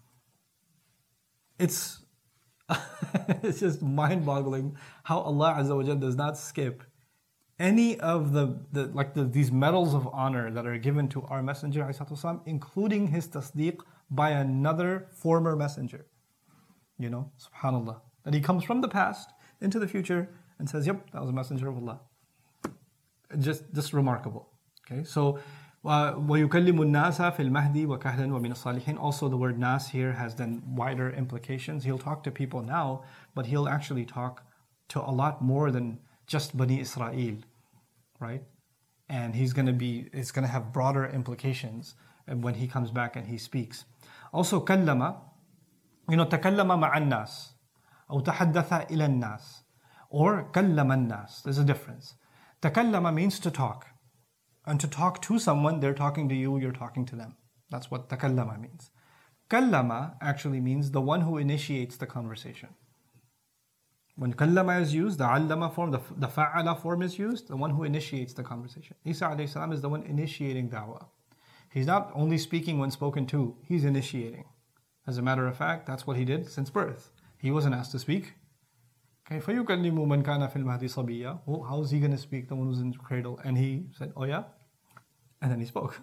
It's it's just mind-boggling how Allah Azza wa Jalla does not skip any of these medals of honor that are given to our messenger alayhi salatu wasalam, including his tasdeeq by another former messenger. Subhanallah. That he comes from the past into the future and says, yep, that was a messenger of Allah. Just remarkable. Okay, so وَيُكَلِّمُ النَّاسَ فِي الْمَهْدِ وَكَهْلًا وَمِنَ الصَّالِحِينَ. Also the word nas here has then wider implications. He'll talk to people now, but he'll actually talk to a lot more than just Bani Israel, right? And it's going to have broader implications when he comes back and he speaks. Also كَلَّمَ تَكَلَّمَ مَعَ النَّاسِ أو تحدث إلى الناس, or كلم الناس. There's a difference. تكلم means to talk. And to talk to someone, they're talking to you, you're talking to them. That's what تكلم means. كلم actually means the one who initiates the conversation. When كلم is used, the علم form, the فعل form is used, the one who initiates the conversation. Isa alayhi salam is the one initiating da'wah. He's not only speaking when spoken to, he's initiating. As a matter of fact, that's what he did since birth. He wasn't asked to speak. كيف يكلم من كان في المهد صبيا? Well, how is he going to speak, the one who's in the cradle? And he said, oh yeah? And then he spoke.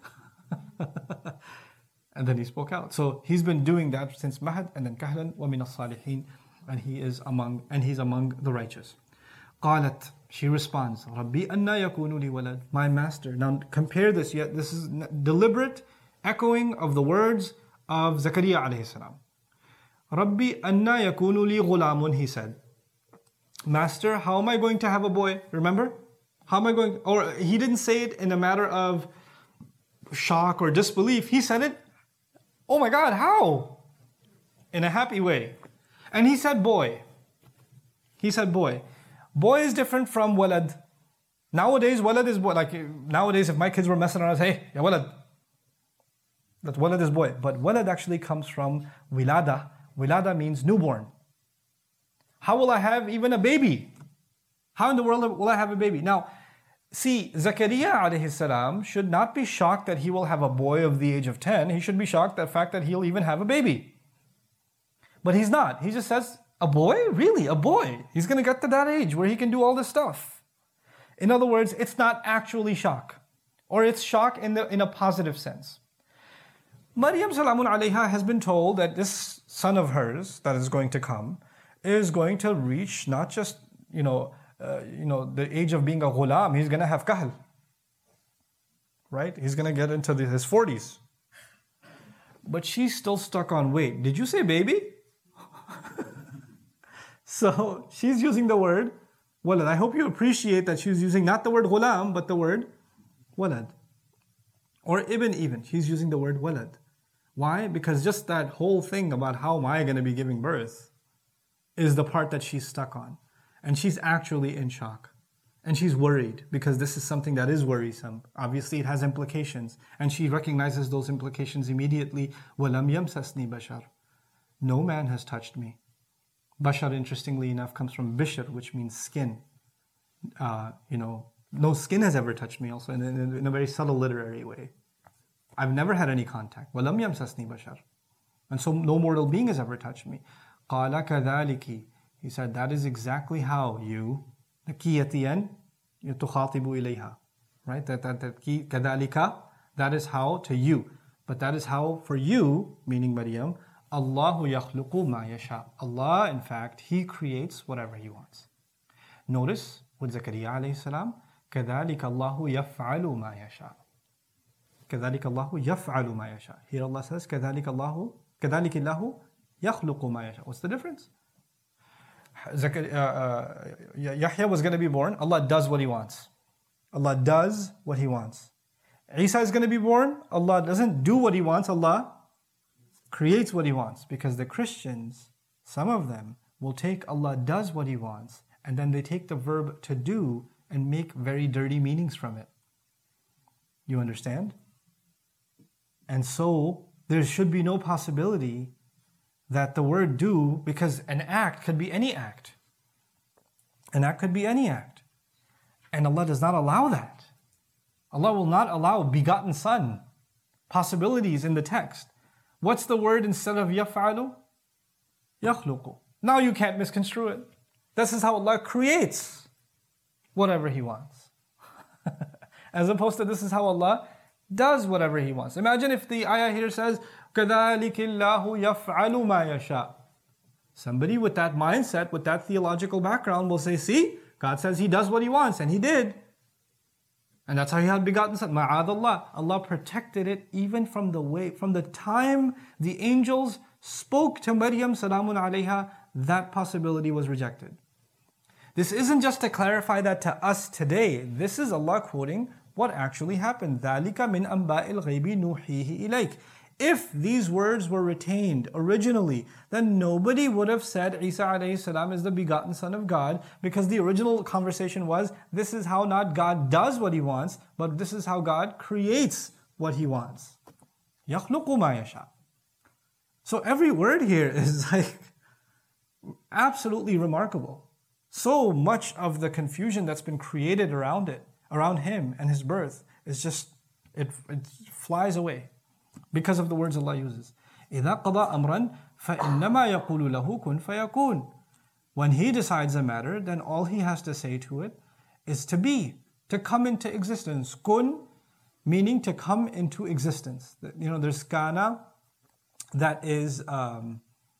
And then he spoke out. So he's been doing that since Mahad, and then Kahlan وَمِنَ الصَّالِحِينَ, and he's among the righteous. قالت, she responds, رَبِّي أَنَّا يَكُونُ لِي وَلَدٌ. My master. Now compare this, yet this is deliberate echoing of the words of Zakaria alayhi salam. Rabbi anna yakunu li ghulamun, he said. Master, how am I going to have a boy? Remember? How am I going? Or he didn't say it in a matter of shock or disbelief. He said it, oh my God, how? In a happy way. And he said boy. He said boy. Boy is different from walad. Nowadays, walad is boy. Like nowadays, if my kids were messing around, I'd say, hey, ya walad. That walad is boy. But walad actually comes from wilada. Wilada means newborn. How will I have even a baby? How in the world will I have a baby? Now, see, Zakaria alayhi salam should not be shocked that he will have a boy of the age of 10. He should be shocked at the fact that he'll even have a baby. But he's not. He just says, a boy? Really? A boy? He's going to get to that age where he can do all this stuff. In other words, it's not actually shock. Or it's shock in a positive sense. Maryam salamun alayha has been told that this son of hers that is going to come is going to reach not just, the age of being a ghulam, he's going to have kahl. Right? He's going to get into his 40s. But she's still stuck on, wait, did you say baby? So she's using the word walad. I hope you appreciate that she's using not the word ghulam, but the word walad. Or ibn even. She's using the word walad. Why? Because just that whole thing about how am I going to be giving birth is the part that she's stuck on. And she's actually in shock. And she's worried because this is something that is worrisome. Obviously it has implications. And she recognizes those implications immediately. وَلَمْ يَمْسَسْنِي بَشَرٌ. No man has touched me. Bashar, interestingly enough, comes from bishr, which means skin. No skin has ever touched me also in a very subtle literary way. I've never had any contact. وَلَمْ يَمْسَسْنِي بَشَرٌ. And so no mortal being has ever touched me. قَالَ كَذَلِكِ. He said, that is exactly how you, the key at the end, تُخَاطِبُ إِلَيْهَا. Right? That key, كَذَلِكَ, that is how to you. But that is how for you, meaning Maryam, Allahu يَخْلُقُ مَا يَشَاءُ. Allah, in fact, He creates whatever He wants. Notice with Zakaria alayhi salam, كَذَلِكَ اللَّهُ يَفْعَلُ مَا يَشَاءُ. كَذَلِكَ اللَّهُ يَفْعَلُ مَا يَشَاءُ. Here Allah says, كَذَلِكَ اللَّهُ يَخْلُقُ مَا يَشَاءُ. What's the difference? Yahya was going to be born. Allah does what He wants. Allah does what He wants. Isa is going to be born. Allah doesn't do what He wants. Allah creates what He wants. Because the Christians, some of them, will take Allah does what He wants, and then they take the verb to do and make very dirty meanings from it. You understand? And so there should be no possibility that the word do, because an act could be any act. An act could be any act. And Allah does not allow that. Allah will not allow begotten son possibilities in the text. What's the word instead of yaf'alu? Yakhluqu. Now you can't misconstrue it. This is how Allah creates whatever He wants. As opposed to this is how Allah does whatever He wants. Imagine if the ayah here says, كَذَلِكِ اللَّهُ يَفْعَلُ مَا يَشَاءُ. Somebody with that mindset, with that theological background will say, see, God says He does what He wants, and He did. And that's how He had begotten son. Ma'adallah. Allah protected it even from the time the angels spoke to Maryam salamun alayha, that possibility was rejected. This isn't just to clarify that to us today. This is Allah quoting what actually happened. ذَلِكَ مِنْ أَنْبَاءِ الْغَيْبِ نُوحِيهِ إِلَيْكَ. If these words were retained originally, then nobody would have said Isa alayhi salam is the begotten son of God, because the original conversation was, this is how not God does what He wants, but this is how God creates what He wants. يَخْلُقُ مَا يَشَاءُ. So every word here is like absolutely remarkable. So much of the confusion that's been created around it, around Him and His birth, is just, it flies away because of the words Allah uses. إِذَا قَضَى أَمْرًا فَإِنَّمَا يَقُولُ لَهُ كُنْ فَيَكُونُ. When He decides a matter, then all He has to say to it is to be, to come into existence. Kun, meaning to come into existence. You know, there's kana that is tam,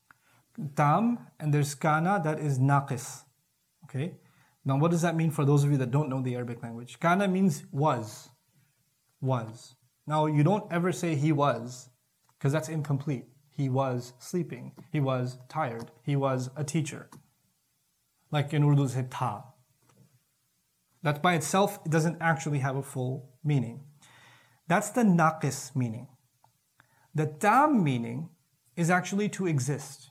and there's kana that is naqis. Okay? Now what does that mean for those of you that don't know the Arabic language? Kana means was. Was. Now you don't ever say he was, because that's incomplete. He was sleeping. He was tired. He was a teacher. Like in Urdu, say tha. That by itself, it doesn't actually have a full meaning. That's the naqis meaning. The tam meaning is actually to exist.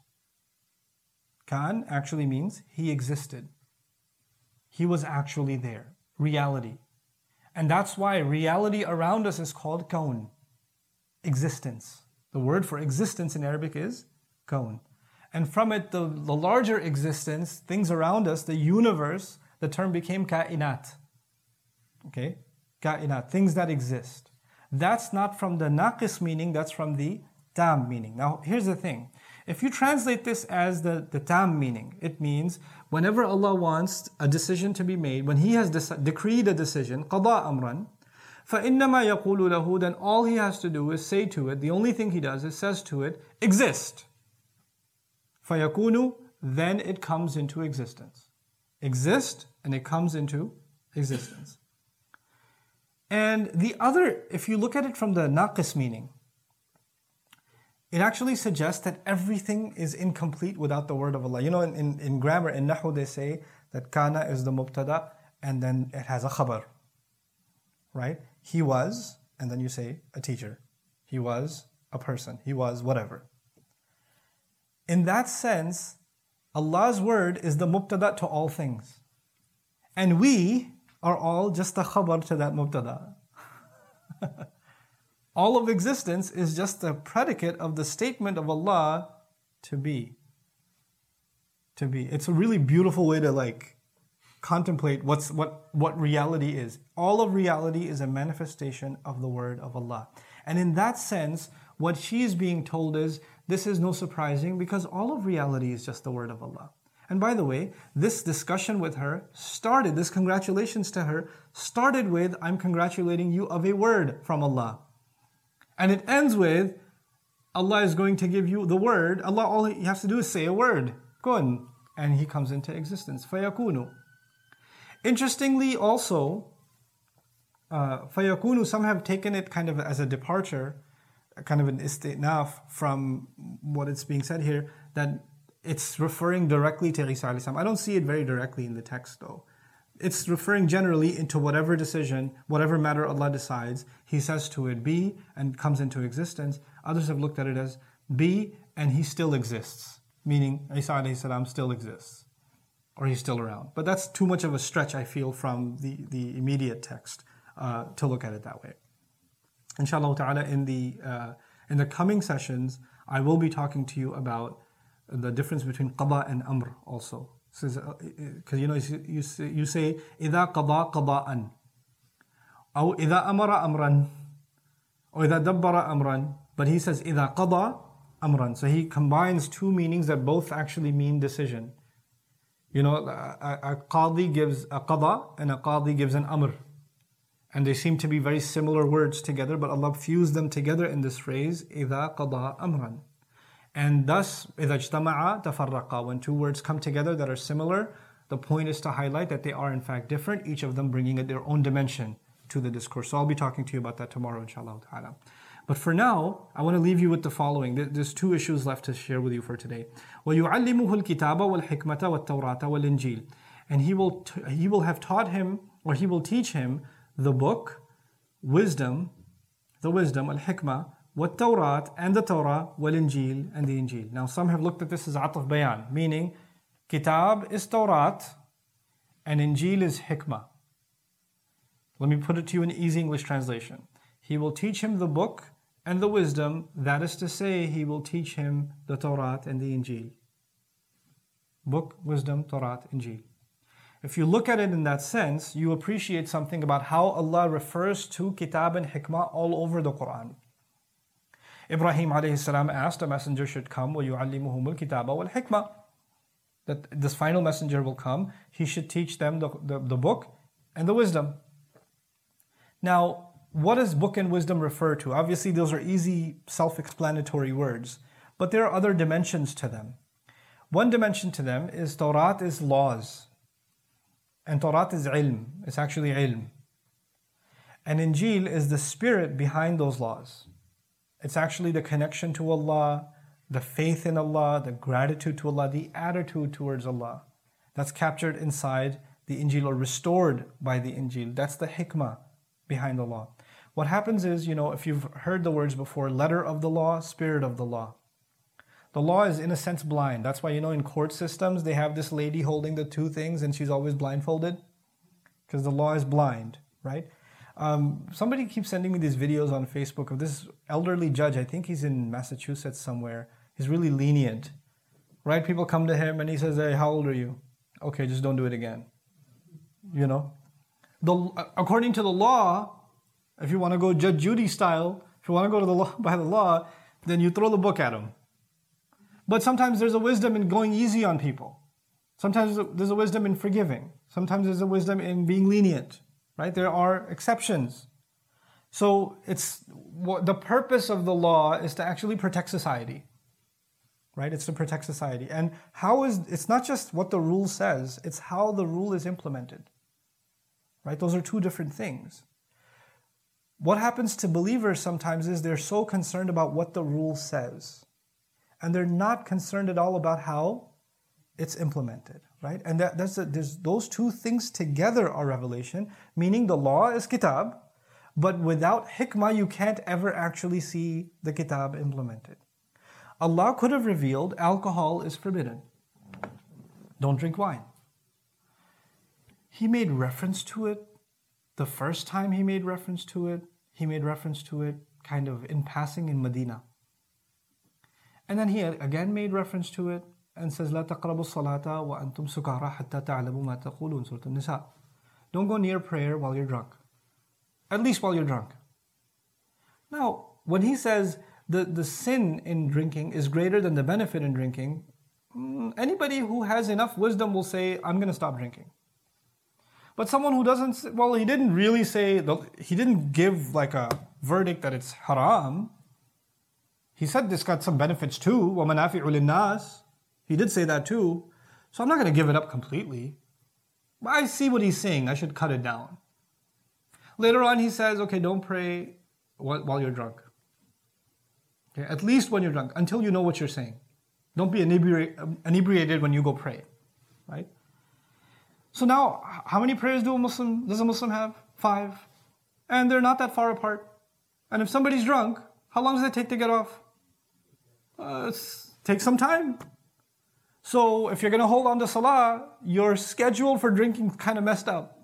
Kan actually means he existed. He was actually there. Reality. And that's why reality around us is called kaun. Existence. The word for existence in Arabic is kaun. And from it, the larger existence, things around us, the universe, the term became kainat. Okay? Kainat, things that exist. That's not from the naqis meaning, that's from the tam meaning. Now, here's the thing. If you translate this as the tam meaning, it means whenever Allah wants a decision to be made, when He has decreed a decision, قَضَى أَمْرًا فَإِنَّمَا يَقُولُ لَهُ, then all He has to do is say to it, the only thing He does is says to it, exist. فَيَكُونُ, then it comes into existence. Exist, and it comes into existence. And the other, if you look at it from the naqis meaning, it actually suggests that everything is incomplete without the word of Allah. You know, in grammar, in Nahu, they say that kana is the mubtada, and then it has a khabar. Right? He was, and then you say a teacher. He was a person. He was whatever. In that sense, Allah's word is the mubtada to all things. And we are all just a khabar to that mubtada. All of existence is just a predicate of the statement of Allah to be. To be. It's a really beautiful way to contemplate what reality is. All of reality is a manifestation of the word of Allah. And in that sense, what she is being told is, this is no surprising because all of reality is just the word of Allah. And by the way, this discussion with her started, this congratulations to her, started with, I'm congratulating you of a word from Allah. And it ends with, Allah is going to give you the word. Allah, all He has to do is say a word, kun, and He comes into existence, fayakunu. Interestingly also, فَيَكُونُ, some have taken it kind of as a departure, kind of an istinaf from what it's being said here, that it's referring directly to Isa alayhi salam. I don't see it very directly in the text though. It's referring generally into whatever decision, whatever matter Allah decides, He says to it, be, and comes into existence. Others have looked at it as, be, and He still exists. Meaning, Isa alayhi salam still exists. Or He's still around. But that's too much of a stretch, I feel, from the immediate text to look at it that way. Inshallah ta'ala, in the coming sessions, I will be talking to you about the difference between qada and amr also. Because you say إذا قضى قضاء أو إذا أمر أمرا or إذا دبر أمرا, but he says إذا قضى أمرا. So he combines two meanings that both actually mean decision. A qadi gives a qada and a qadi gives an amr. And they seem to be very similar words together, but Allah fused them together in this phrase إذا قضى أمرا. And thus, إذا اجتمعا تفرقا, when two words come together that are similar, the point is to highlight that they are in fact different, each of them bringing their own dimension to the discourse. So I'll be talking to you about that tomorrow, inshallah ta'ala. But for now, I want to leave you with the following. There's two issues left to share with you for today. وَيُعَلِّمُهُ الْكِتَابَ وَالْحِكْمَةَ وَالتَّوْرَاةَ وَالْإِنْجِيلَ. And he will have taught him, or he will teach him, the book, wisdom, al-hikmah, والتوراة, and the Torah, والإنجيل, and the Injil. Now some have looked at this as ataf bayan, meaning Kitab is Tawrat and Injil is hikmah. Let me put it to you in easy English translation. He will teach him the book and the wisdom, that is to say, he will teach him the Tawrat and the Injil. Book, wisdom, Tawrat, Injil. If you look at it in that sense, you appreciate something about how Allah refers to Kitab and hikmah all over the Quran. Ibrahim alayhi salam asked a messenger should come, وَيُعَلِّمُهُمُ الْكِتَابَ وَالْحِكْمَةِ, that this final messenger will come, he should teach them the book and the wisdom. Now, what does book and wisdom refer to? Obviously, those are easy, self-explanatory words, but there are other dimensions to them. One dimension to them is Tawrat is laws, and Tawrat is ilm, it's actually ilm. And Injil is the spirit behind those laws. It's actually the connection to Allah, the faith in Allah, the gratitude to Allah, the attitude towards Allah. That's captured inside the Injil or restored by the Injil. That's the hikmah behind the law. What happens is, if you've heard the words before, letter of the law, spirit of the law. The law is in a sense blind. That's why, in court systems, they have this lady holding the two things and she's always blindfolded. Because the law is blind, right? Somebody keeps sending me these videos on Facebook of this elderly judge. I think he's in Massachusetts somewhere. He's really lenient, right? People come to him and he says, hey, how old are you? Okay, just don't do it again. According to the law, if you want to go Judge Judy style, if you want to go to the law by the law, then you throw the book at him. But sometimes there's a wisdom in going easy on people. Sometimes there's a wisdom in forgiving. Sometimes there's a wisdom in being lenient. Right? There are exceptions. So the purpose of the law is to actually protect society. Right? It's to protect society. And it's not just what the rule says, it's how the rule is implemented. Right? Those are two different things. What happens to believers sometimes is they're so concerned about what the rule says. And they're not concerned at all about how it's implemented. Right? And there's those two things together are revelation, meaning the law is kitab, but without hikmah you can't ever actually see the kitab implemented. Allah could have revealed alcohol is forbidden. Don't drink wine. He made reference to it. The first time he made reference to it kind of in passing in Medina. And then he again made reference to it and says, لا تقربوا الصلاة وأنتم سكارى حتى تعلموا ما تقولون, Surah An-Nisa. Don't go near prayer while you're drunk. At least while you're drunk. Now, when he says the sin in drinking is greater than the benefit in drinking, anybody who has enough wisdom will say, I'm going to stop drinking. But someone who doesn't, he didn't really say, he didn't give like a verdict that it's haram. He said this got some benefits too. وَمَنَافِعُ لِلنَّاسِ. He did say that too. So I'm not going to give it up completely. But I see what he's saying. I should cut it down. Later on, he says, okay, don't pray while you're drunk. Okay, at least when you're drunk, until you know what you're saying. Don't be inebriated when you go pray, right? So now, how many prayers does a Muslim have? 5. And they're not that far apart. And if somebody's drunk, how long does it take to get off? Take some time. So if you're going to hold on to salah, your schedule for drinking is kind of messed up.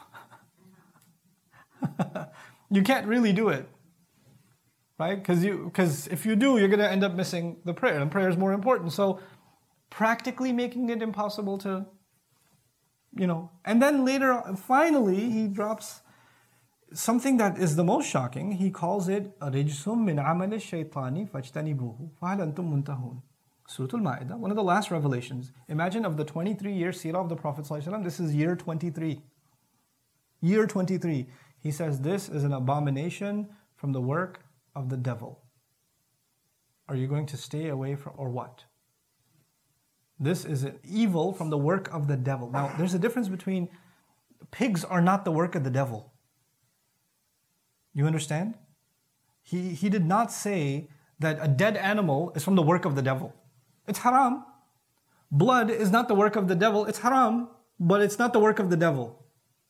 You can't really do it. Right? Because if you do, you're going to end up missing the prayer. And prayer is more important. So practically making it impossible to, And then later, finally, he drops something that is the most shocking. He calls it رِجْسٌ مِّنْ عَمَلِ الشَّيْطَانِ فَاجْتَنِبُوهُ فَهَلْ أَنْتُمْ مُنْتَهُونَ Surah Al-Ma'idah, one of the last revelations. Imagine of the 23-year seerah of the Prophet ﷺ, this is year 23. Year 23. He says this is an abomination from the work of the devil. Are you going to stay away from, or what? This is an evil from the work of the devil. Now, there's a difference between, pigs are not the work of the devil. You understand? He did not say that a dead animal is from the work of the devil. It's haram. Blood is not the work of the devil. It's haram, but it's not the work of the devil.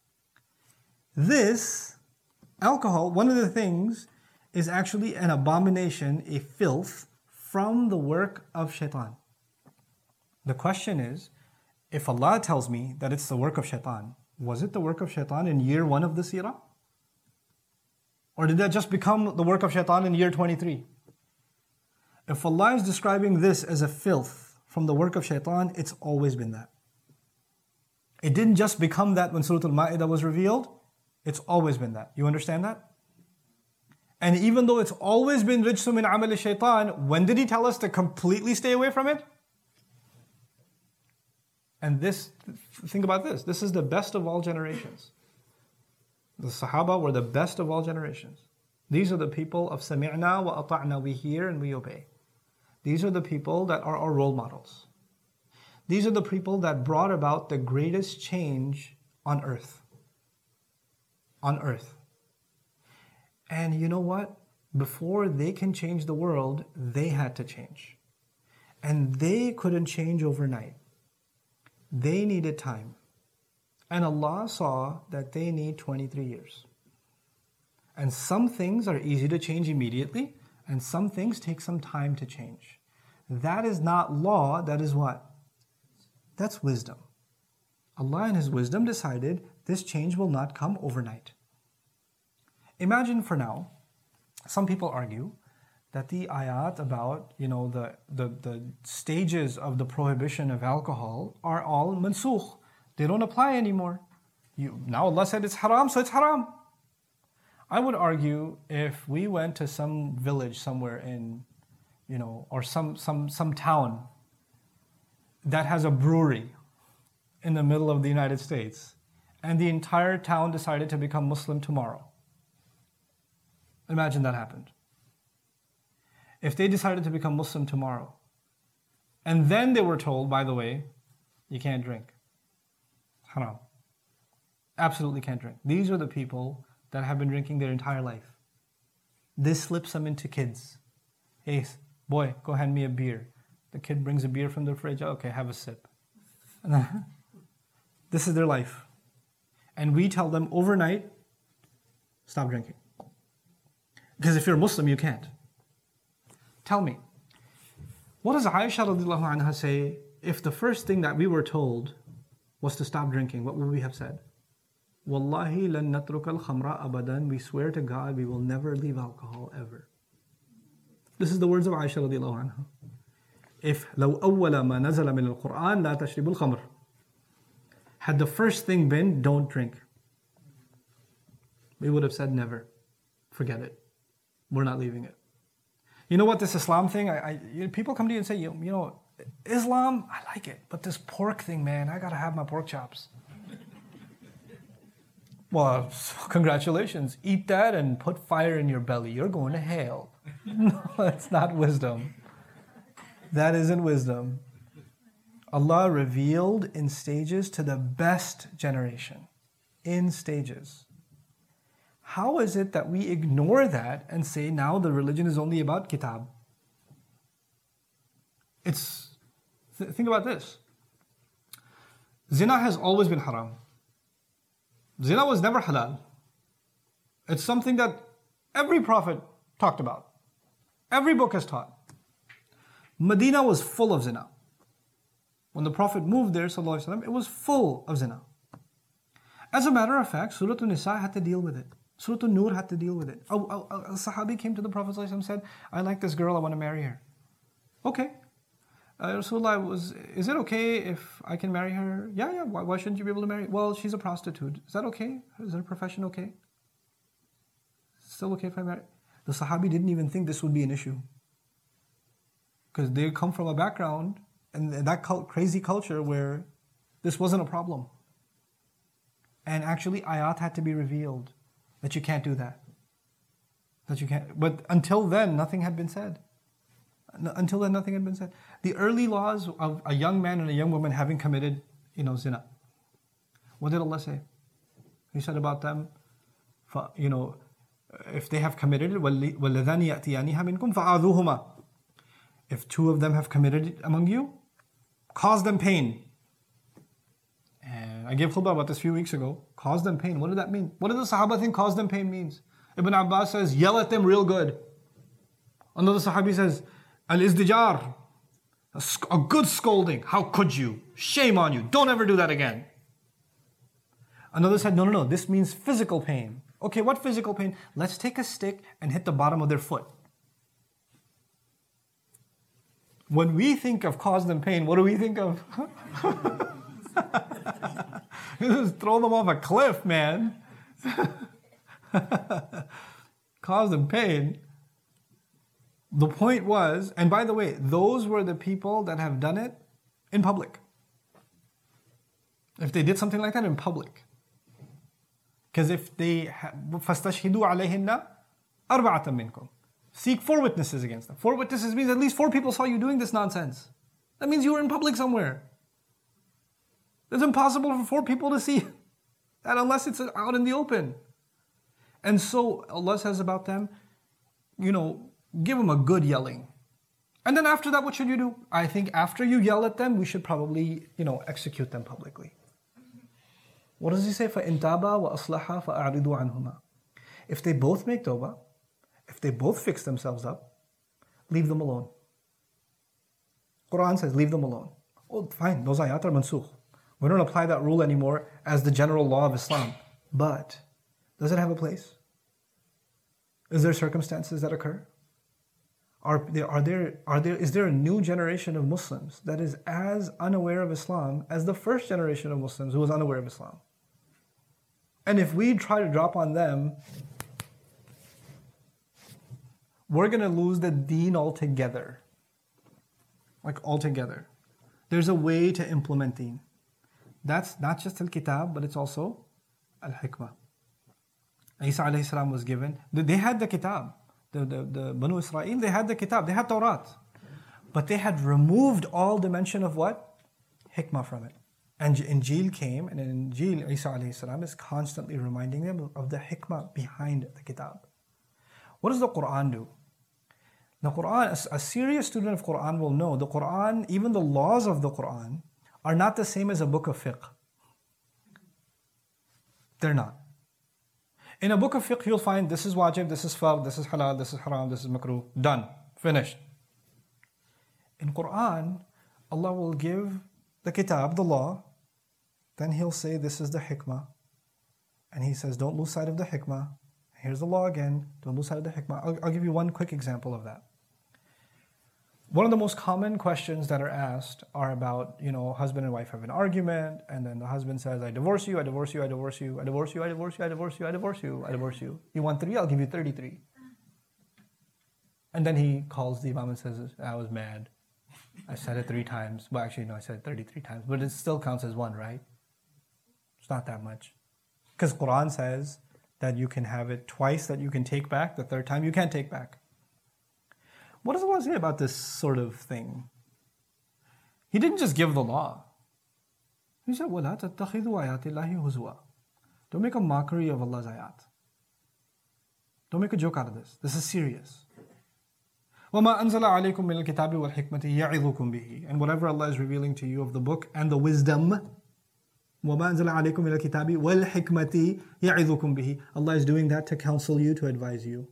This, alcohol, one of the things, is actually an abomination, a filth from the work of shaitan. The question is, if Allah tells me that it's the work of shaitan, was it the work of shaitan in year 1 of the seerah? Or did that just become the work of shaitan in year 23? If Allah is describing this as a filth from the work of shaitan, it's always been that. It didn't just become that when Surah Al-Ma'idah was revealed, it's always been that. You understand that? And even though it's always been رِجْسٌ مِّنْ عَمَلِ الشَّيْطَانِ, when did He tell us to completely stay away from it? And think about this. This is the best of all generations. The Sahaba were the best of all generations. These are the people of سَمِعْنَا وَأَطَعْنَا, we hear and we obey. These are the people that are our role models. These are the people that brought about the greatest change on earth. On earth. And you know what? Before they can change the world, they had to change. And they couldn't change overnight. They needed time. And Allah saw that they need 23 years. And some things are easy to change immediately, and some things take some time to change. That is not law, that is what? That's wisdom. Allah in His wisdom decided this change will not come overnight. Imagine for now, some people argue that the ayat about, the stages of the prohibition of alcohol are all mansukh. They don't apply anymore. Now Allah said it's haram, so it's haram. I would argue if we went to some village somewhere in, or some town that has a brewery in the middle of the United States, and the entire town decided to become Muslim tomorrow. Imagine that happened. If they decided to become Muslim tomorrow, and then they were told, by the way, you can't drink. Haram. Absolutely can't drink. These are the people that have been drinking their entire life. This slips them into kids. Hey, boy, go hand me a beer. The kid brings a beer from the fridge. Okay, have a sip. This is their life. And we tell them overnight, stop drinking. Because if you're a Muslim, you can't. Tell me, what does Aisha radiallahu anha say if the first thing that we were told was to stop drinking? What would we have said? Wallahi lan natruk al-khamra abadan. We swear to God we will never leave alcohol ever. This is the words of Aisha radiallahu anha. If لو أول ما نزل من القرآن لا تشربوا الخمر. Had the first thing been don't drink, we would have said never. Forget it. We're not leaving it. You know what, this Islam thing, people come to you and say, Islam, I like it, but this pork thing, man, I gotta have my pork chops. Well, congratulations. Eat that and put fire in your belly. You're going to hell. No, that's not wisdom. That isn't wisdom. Allah revealed in stages to the best generation. In stages. How is it that we ignore that and say now the religion is only about kitab? Think about this. Zina has always been haram. Zina was never halal. It's something that every prophet talked about. Every book has taught. Medina was full of zina. When the Prophet moved there, sallallahu alaihi wasallam, it was full of zina. As a matter of fact, Surah An-Nisa had to deal with it. Surah An-Nur had to deal with it. A Sahabi came to the Prophet sallallahu alaihi wasallam and said, I like this girl, I want to marry her. Okay. Rasulullah, is it okay if I can marry her? Yeah, why shouldn't you be able to marry? Well, she's a prostitute. Is that okay? Is her profession okay? Still okay if I marry? The Sahabi didn't even think this would be an issue. Because they come from a background and that crazy culture where this wasn't a problem. And actually ayat had to be revealed that you can't do that. That you can't. But until then, nothing had been said. Until then, nothing had been said. The early laws of a young man and a young woman having committed, zina. What did Allah say? He said about them, if they have committed it, وَالَّذَانِ يَأْتِيَانِهَا مِنْكُمْ فَآذُوهُمَا. If two of them have committed it among you, cause them pain. And I gave khutbah about this a few weeks ago. Cause them pain. What did that mean? What do the Sahaba think cause them pain means? Ibn Abbas says, yell at them real good. Another Sahabi says, al-izdijar. A good scolding. How could you? Shame on you. Don't ever do that again. Another said, no. This means physical pain. Okay, what physical pain? Let's take a stick and hit the bottom of their foot. When we think of cause them pain, what do we think of? Just throw them off a cliff, man. Cause them pain. The point was, and by the way, those were the people that have done it in public. If they did something like that in public. Because if they فَاسْتَشْهِدُوا عَلَيْهِنَّ أَرْبَعَةً مِّنْكُمْ. Seek 4 witnesses against them. 4 witnesses means at least 4 people saw you doing this nonsense. That means you were in public somewhere. It's impossible for 4 people to see that unless it's out in the open. And so Allah says about them, give them a good yelling. And then after that, what should you do? I think after you yell at them, we should probably, execute them publicly. What does he say? فَإِن تَابَا وَأَصْلَحَا فَأَعْرِضُوا عَنْهُمَا. If they both make tawbah, if they both fix themselves up, leave them alone. Quran says, leave them alone. Oh, fine, those ayat are mansukh. We don't apply that rule anymore as the general law of Islam. But, does it have a place? Is there circumstances that occur? Is there a new generation of Muslims that is as unaware of Islam as the first generation of Muslims who was unaware of Islam? And if we try to drop on them, we're going to lose the deen altogether. Like altogether. There's a way to implement deen. That's not just al-kitab, but it's also al-hikmah. Isa alayhi salam was given, they had the kitab. The Banu Israel, they had the kitab, they had Tawrat. But they had removed all dimension of what? Hikmah from it. And Injil came, and in Injil, Isa alayhi salam is constantly reminding them of the hikmah behind the kitab. What does the Quran do? The Quran, a serious student of Quran will know, the Quran, even the laws of the Quran, are not the same as a book of fiqh. They're not. In a book of fiqh, you'll find this is wajib, this is fard, this is halal, this is haram, this is makruh. Done. Finished. In Quran, Allah will give the kitab, the law, then He'll say this is the hikmah. And He says, don't lose sight of the hikmah. Here's the law again, don't lose sight of the hikmah. I'll give you one quick example of that. One of the most common questions that are asked are about, husband and wife have an argument, and then the husband says, I divorce you, I divorce you, I divorce you, I divorce you, I divorce you, I divorce you, I divorce you, I divorce you. You want 3, I'll give you 33. And then he calls the imam and says, I was mad. I said it 3 times. Well, actually, no, I said it 33 times. But it still counts as 1, right? It's not that much. Because Quran says that you can have it twice, that you can take back. The 3rd time you can't take back. What does Allah say about this sort of thing? He didn't just give the law. He said, وَلَا تَتَّخِذُوا آيَاتِ اللَّهِ هُزُوًا. Don't make a mockery of Allah's ayat. Don't make a joke out of this. This is serious. وَمَا أَنزَلَ عَلَيْكُم مِّنَ الْكِتَابِ وَالْحِكْمَةِ يَعِظُكُم بِهِ. And whatever Allah is revealing to you of the book and the wisdom, وَمَا أَنزَلَ عَلَيْكُم مِّنَ الْكِتَابِ وَالْحِكْمَةِ يَعِظُكُم بِهِ. Allah is doing that to counsel you, to advise you.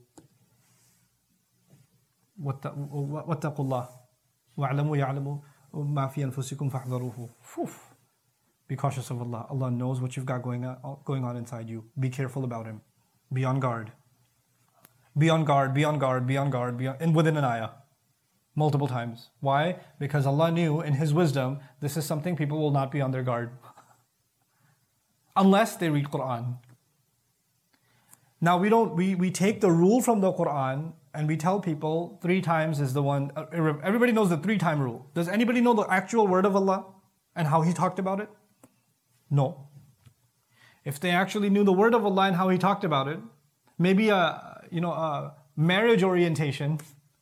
وَاتَّقُوا اللَّهَ وَاعْلَمُوا يَعْلَمُوا مَا فِي أَنفُسِكُمْ فَاحْذَرُوهُ. Be cautious of Allah. Allah knows what you've got going on inside you. Be careful about Him. Be on guard. Be on guard, be on guard, be on guard, and within an ayah. Multiple times. Why? Because Allah knew in His wisdom, this is something people will not be on their guard. Unless they read Quran. Now we take the rule from the Quran and we tell people 3 times is the one. Everybody knows the 3-time rule. Does anybody know the actual word of Allah and how He talked about it? No. If they actually knew the word of Allah and how He talked about it, maybe a marriage orientation.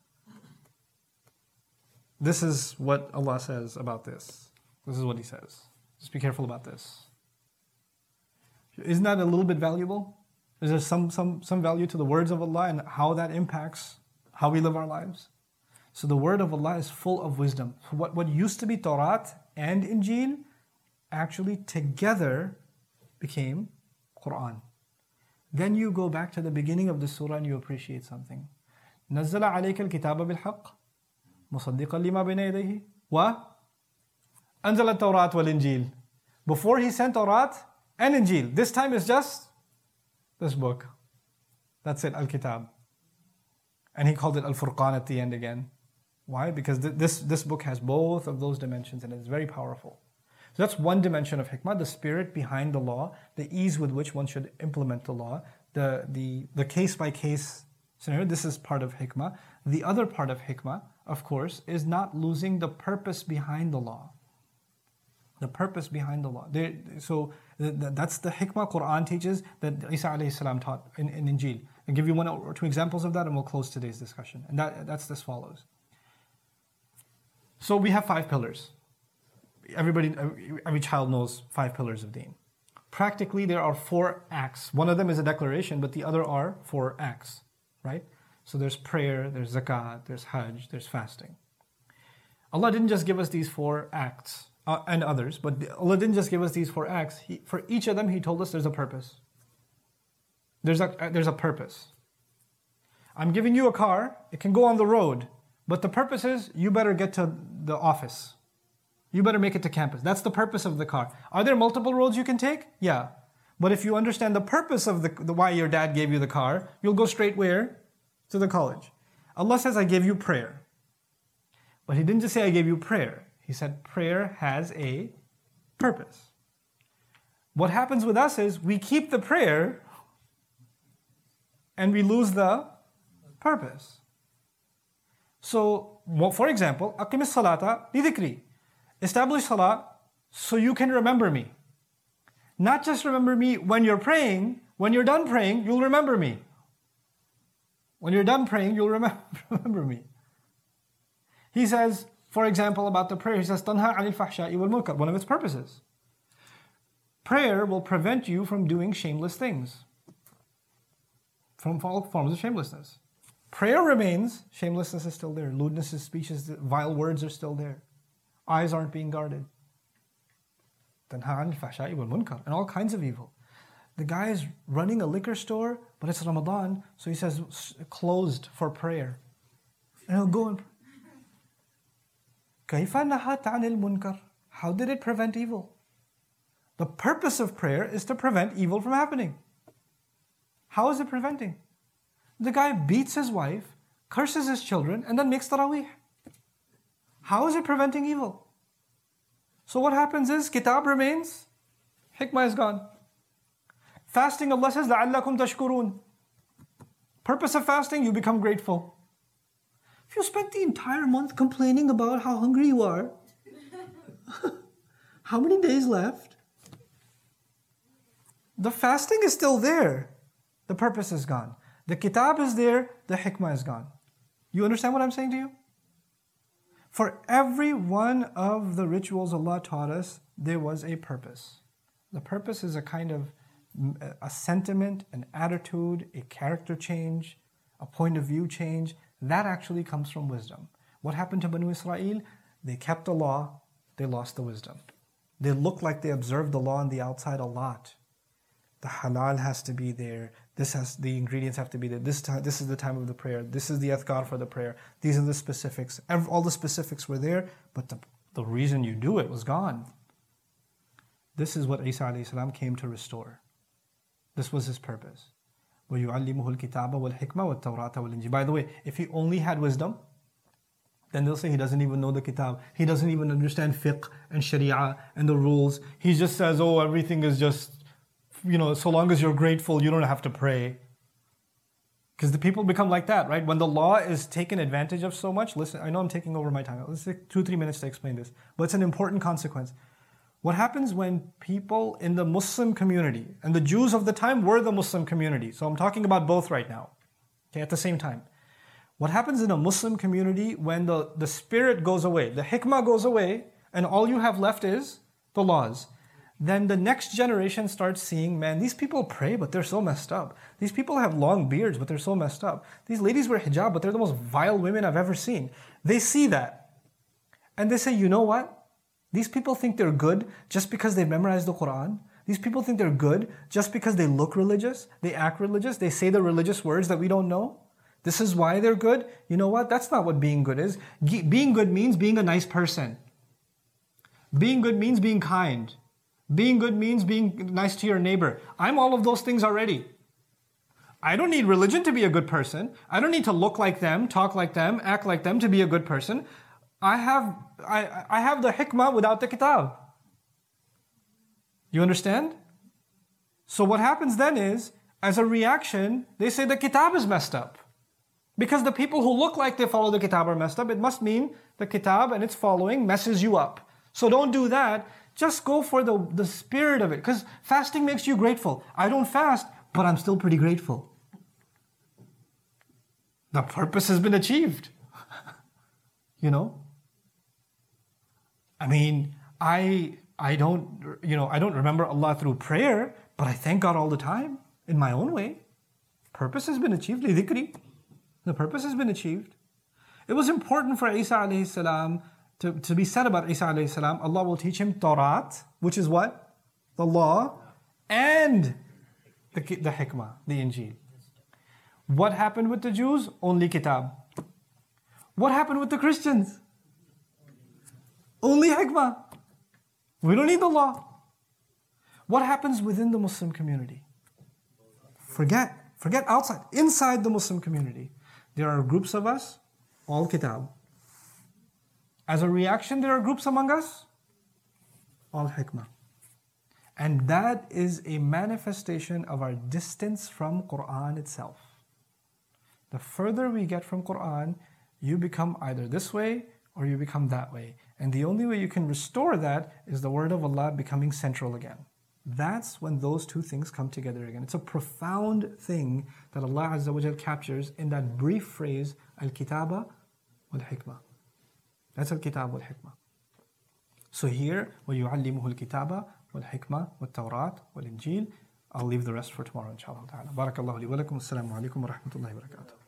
This is what Allah says about this. This is what He says. Just be careful about this. Isn't that a little bit valuable? Is there some value to the words of Allah and how that impacts how we live our lives? So the word of Allah is full of wisdom. What used to be Torah and Injil actually together became Quran. Then you go back to the beginning of the surah and you appreciate something. نزل عليك الكتاب بالحق مصدقا لما بين يديه وأنزل التوراة والإنجيل. Before He sent Torah and Injil. This time is just this book. That's it, Al-Kitab. And He called it Al-Furqan at the end again. Why? Because this book has both of those dimensions and it's very powerful. So that's one dimension of hikmah, the spirit behind the law, the ease with which one should implement the law, the case-by-case scenario. This is part of hikmah. The other part of hikmah, of course, is not losing the purpose behind the law. The purpose behind the law. That's the hikmah Quran teaches that Isa alayhi salam taught in Injil. I'll give you 1 or 2 examples of that and we'll close today's discussion. And that's as follows. So we have 5 pillars. Every child knows 5 pillars of deen. Practically, there are 4 acts. One of them is a declaration, but the other are 4 acts, right? So there's prayer, there's zakat, there's hajj, there's fasting. Allah didn't just give us these 4 acts, and others, but Allah didn't just give us these 4 acts. For each of them, He told us there's a purpose. There's a purpose. I'm giving you a car, it can go on the road, but the purpose is you better get to the office. You better make it to campus. That's the purpose of the car. Are there multiple roads you can take? Yeah. But if you understand the purpose of the why your dad gave you the car, you'll go straight where? To the college. Allah says, I gave you prayer. But He didn't just say, I gave you prayer. He said, prayer has a purpose. What happens with us is, we keep the prayer and we lose the purpose. So, for example, أقم الصلاة لذكري. Establish salah so you can remember me. Not just remember me when you're praying. When you're done praying, you'll remember me. When you're done praying, you'll remember me. He says, for example, about the prayer, He says, تَنْهَى عَنِ الْفَحْشَاءِ وَالْمُنكَرِ. One of its purposes. Prayer will prevent you from doing shameless things. From all forms of shamelessness. Prayer remains, shamelessness is still there. Lewdness of speech, vile words are still there. Eyes aren't being guarded. تَنْهَى عَنِ الْفَحْشَاءِ وَالْمُنكَرِ. And all kinds of evil. The guy is running a liquor store, but it's Ramadan, so he says, closed for prayer. And he'll go and pray. كَيْفَ نَهَتْ عَنِ الْمُنكَرِ. How did it prevent evil? The purpose of prayer is to prevent evil from happening. How is it preventing? The guy beats his wife, curses his children, and then makes tarawih. How is it preventing evil? So what happens is, kitab remains, hikmah is gone. Fasting, Allah says, لَعَلَّكُمْ تَشْكُرُونَ. Purpose of fasting, you become grateful. If you spent the entire month complaining about how hungry you are, how many days left? The fasting is still there. The purpose is gone. The kitab is there, the hikmah is gone. You understand what I'm saying to you? For every one of the rituals Allah taught us, there was a purpose. The purpose is a kind of a sentiment, an attitude, a character change, a point of view change, that actually comes from wisdom. What happened to Banu Israel? They kept the law, they lost the wisdom. They looked like they observed the law on the outside a lot. The halal has to be there. The ingredients have to be there. This is the time of the prayer. This is the adhkar for the prayer. These are the specifics. All the specifics were there, but the reason you do it was gone. This is what Isa alayhi salam came to restore. This was his purpose. وَيُعَلِّمُهُ الْكِتَابَ وَالْحِكْمَةَ وَالتَّوْرَاةَ وَالْإِنْجِيلَ. By the way, if he only had wisdom, then they'll say he doesn't even know the kitab. He doesn't even understand fiqh and sharia and the rules. He just says, oh, everything is just, so long as you're grateful, you don't have to pray. Because the people become like that, right? When the law is taken advantage of so much, listen, I know I'm taking over my time. Let's take 2-3 minutes to explain this. But it's an important consequence. What happens when people in the Muslim community, and the Jews of the time were the Muslim community, so I'm talking about both right now, okay, at the same time. What happens in a Muslim community when the spirit goes away, the hikmah goes away, and all you have left is the laws? Then the next generation starts seeing, man, these people pray, but they're so messed up. These people have long beards, but they're so messed up. These ladies wear hijab, but they're the most vile women I've ever seen. They see that. And they say, you know what? These people think they're good just because they memorized the Quran. These people think they're good just because they look religious, they act religious, they say the religious words that we don't know. This is why they're good. You know what? That's not what being good is. Being good means being a nice person. Being good means being kind. Being good means being nice to your neighbor. I'm all of those things already. I don't need religion to be a good person. I don't need to look like them, talk like them, act like them to be a good person. I have the hikmah without the kitab. You understand? So what happens then is, as a reaction, they say the kitab is messed up. Because the people who look like they follow the kitab are messed up, it must mean the kitab and its following messes you up. So don't do that. Just go for the spirit of it. Because fasting makes you grateful. I don't fast, but I'm still pretty grateful. The purpose has been achieved. I mean, I don't remember Allah through prayer, but I thank God all the time in my own way. Purpose has been achieved. Lidhikri. The purpose has been achieved. It was important for Isa alayhi salam to be said about Isa alayhi salam. Allah will teach him Tawrat, which is what? The law, and the hikmah, the Injil. What happened with the Jews? Only kitab. What happened with the Christians? Only hikmah. We don't need the law. What happens within the Muslim community? Forget outside. Inside the Muslim community, there are groups of us, all kitab. As a reaction, there are groups among us, all hikmah. And that is a manifestation of our distance from Quran itself. The further we get from Quran, you become either this way or you become that way. And the only way you can restore that is the word of Allah becoming central again. That's when those two things come together again. It's a profound thing that Allah Azza wa Jal captures in that brief phrase, Al-Kitaba wal-Hikmah. That's Al-Kitab wal-Hikmah. So here, وَيُعَلِّمُهُ الْكِتَابَ وَالْحِكْمَةِ وَالتَّوْرَاةِ وَالْإِنْجِيلِ. I'll leave the rest for tomorrow, inshallah ta'ala. Barakallahu li wa lakum. Assalamu alaikum wa rahmatullahi wa barakatuh.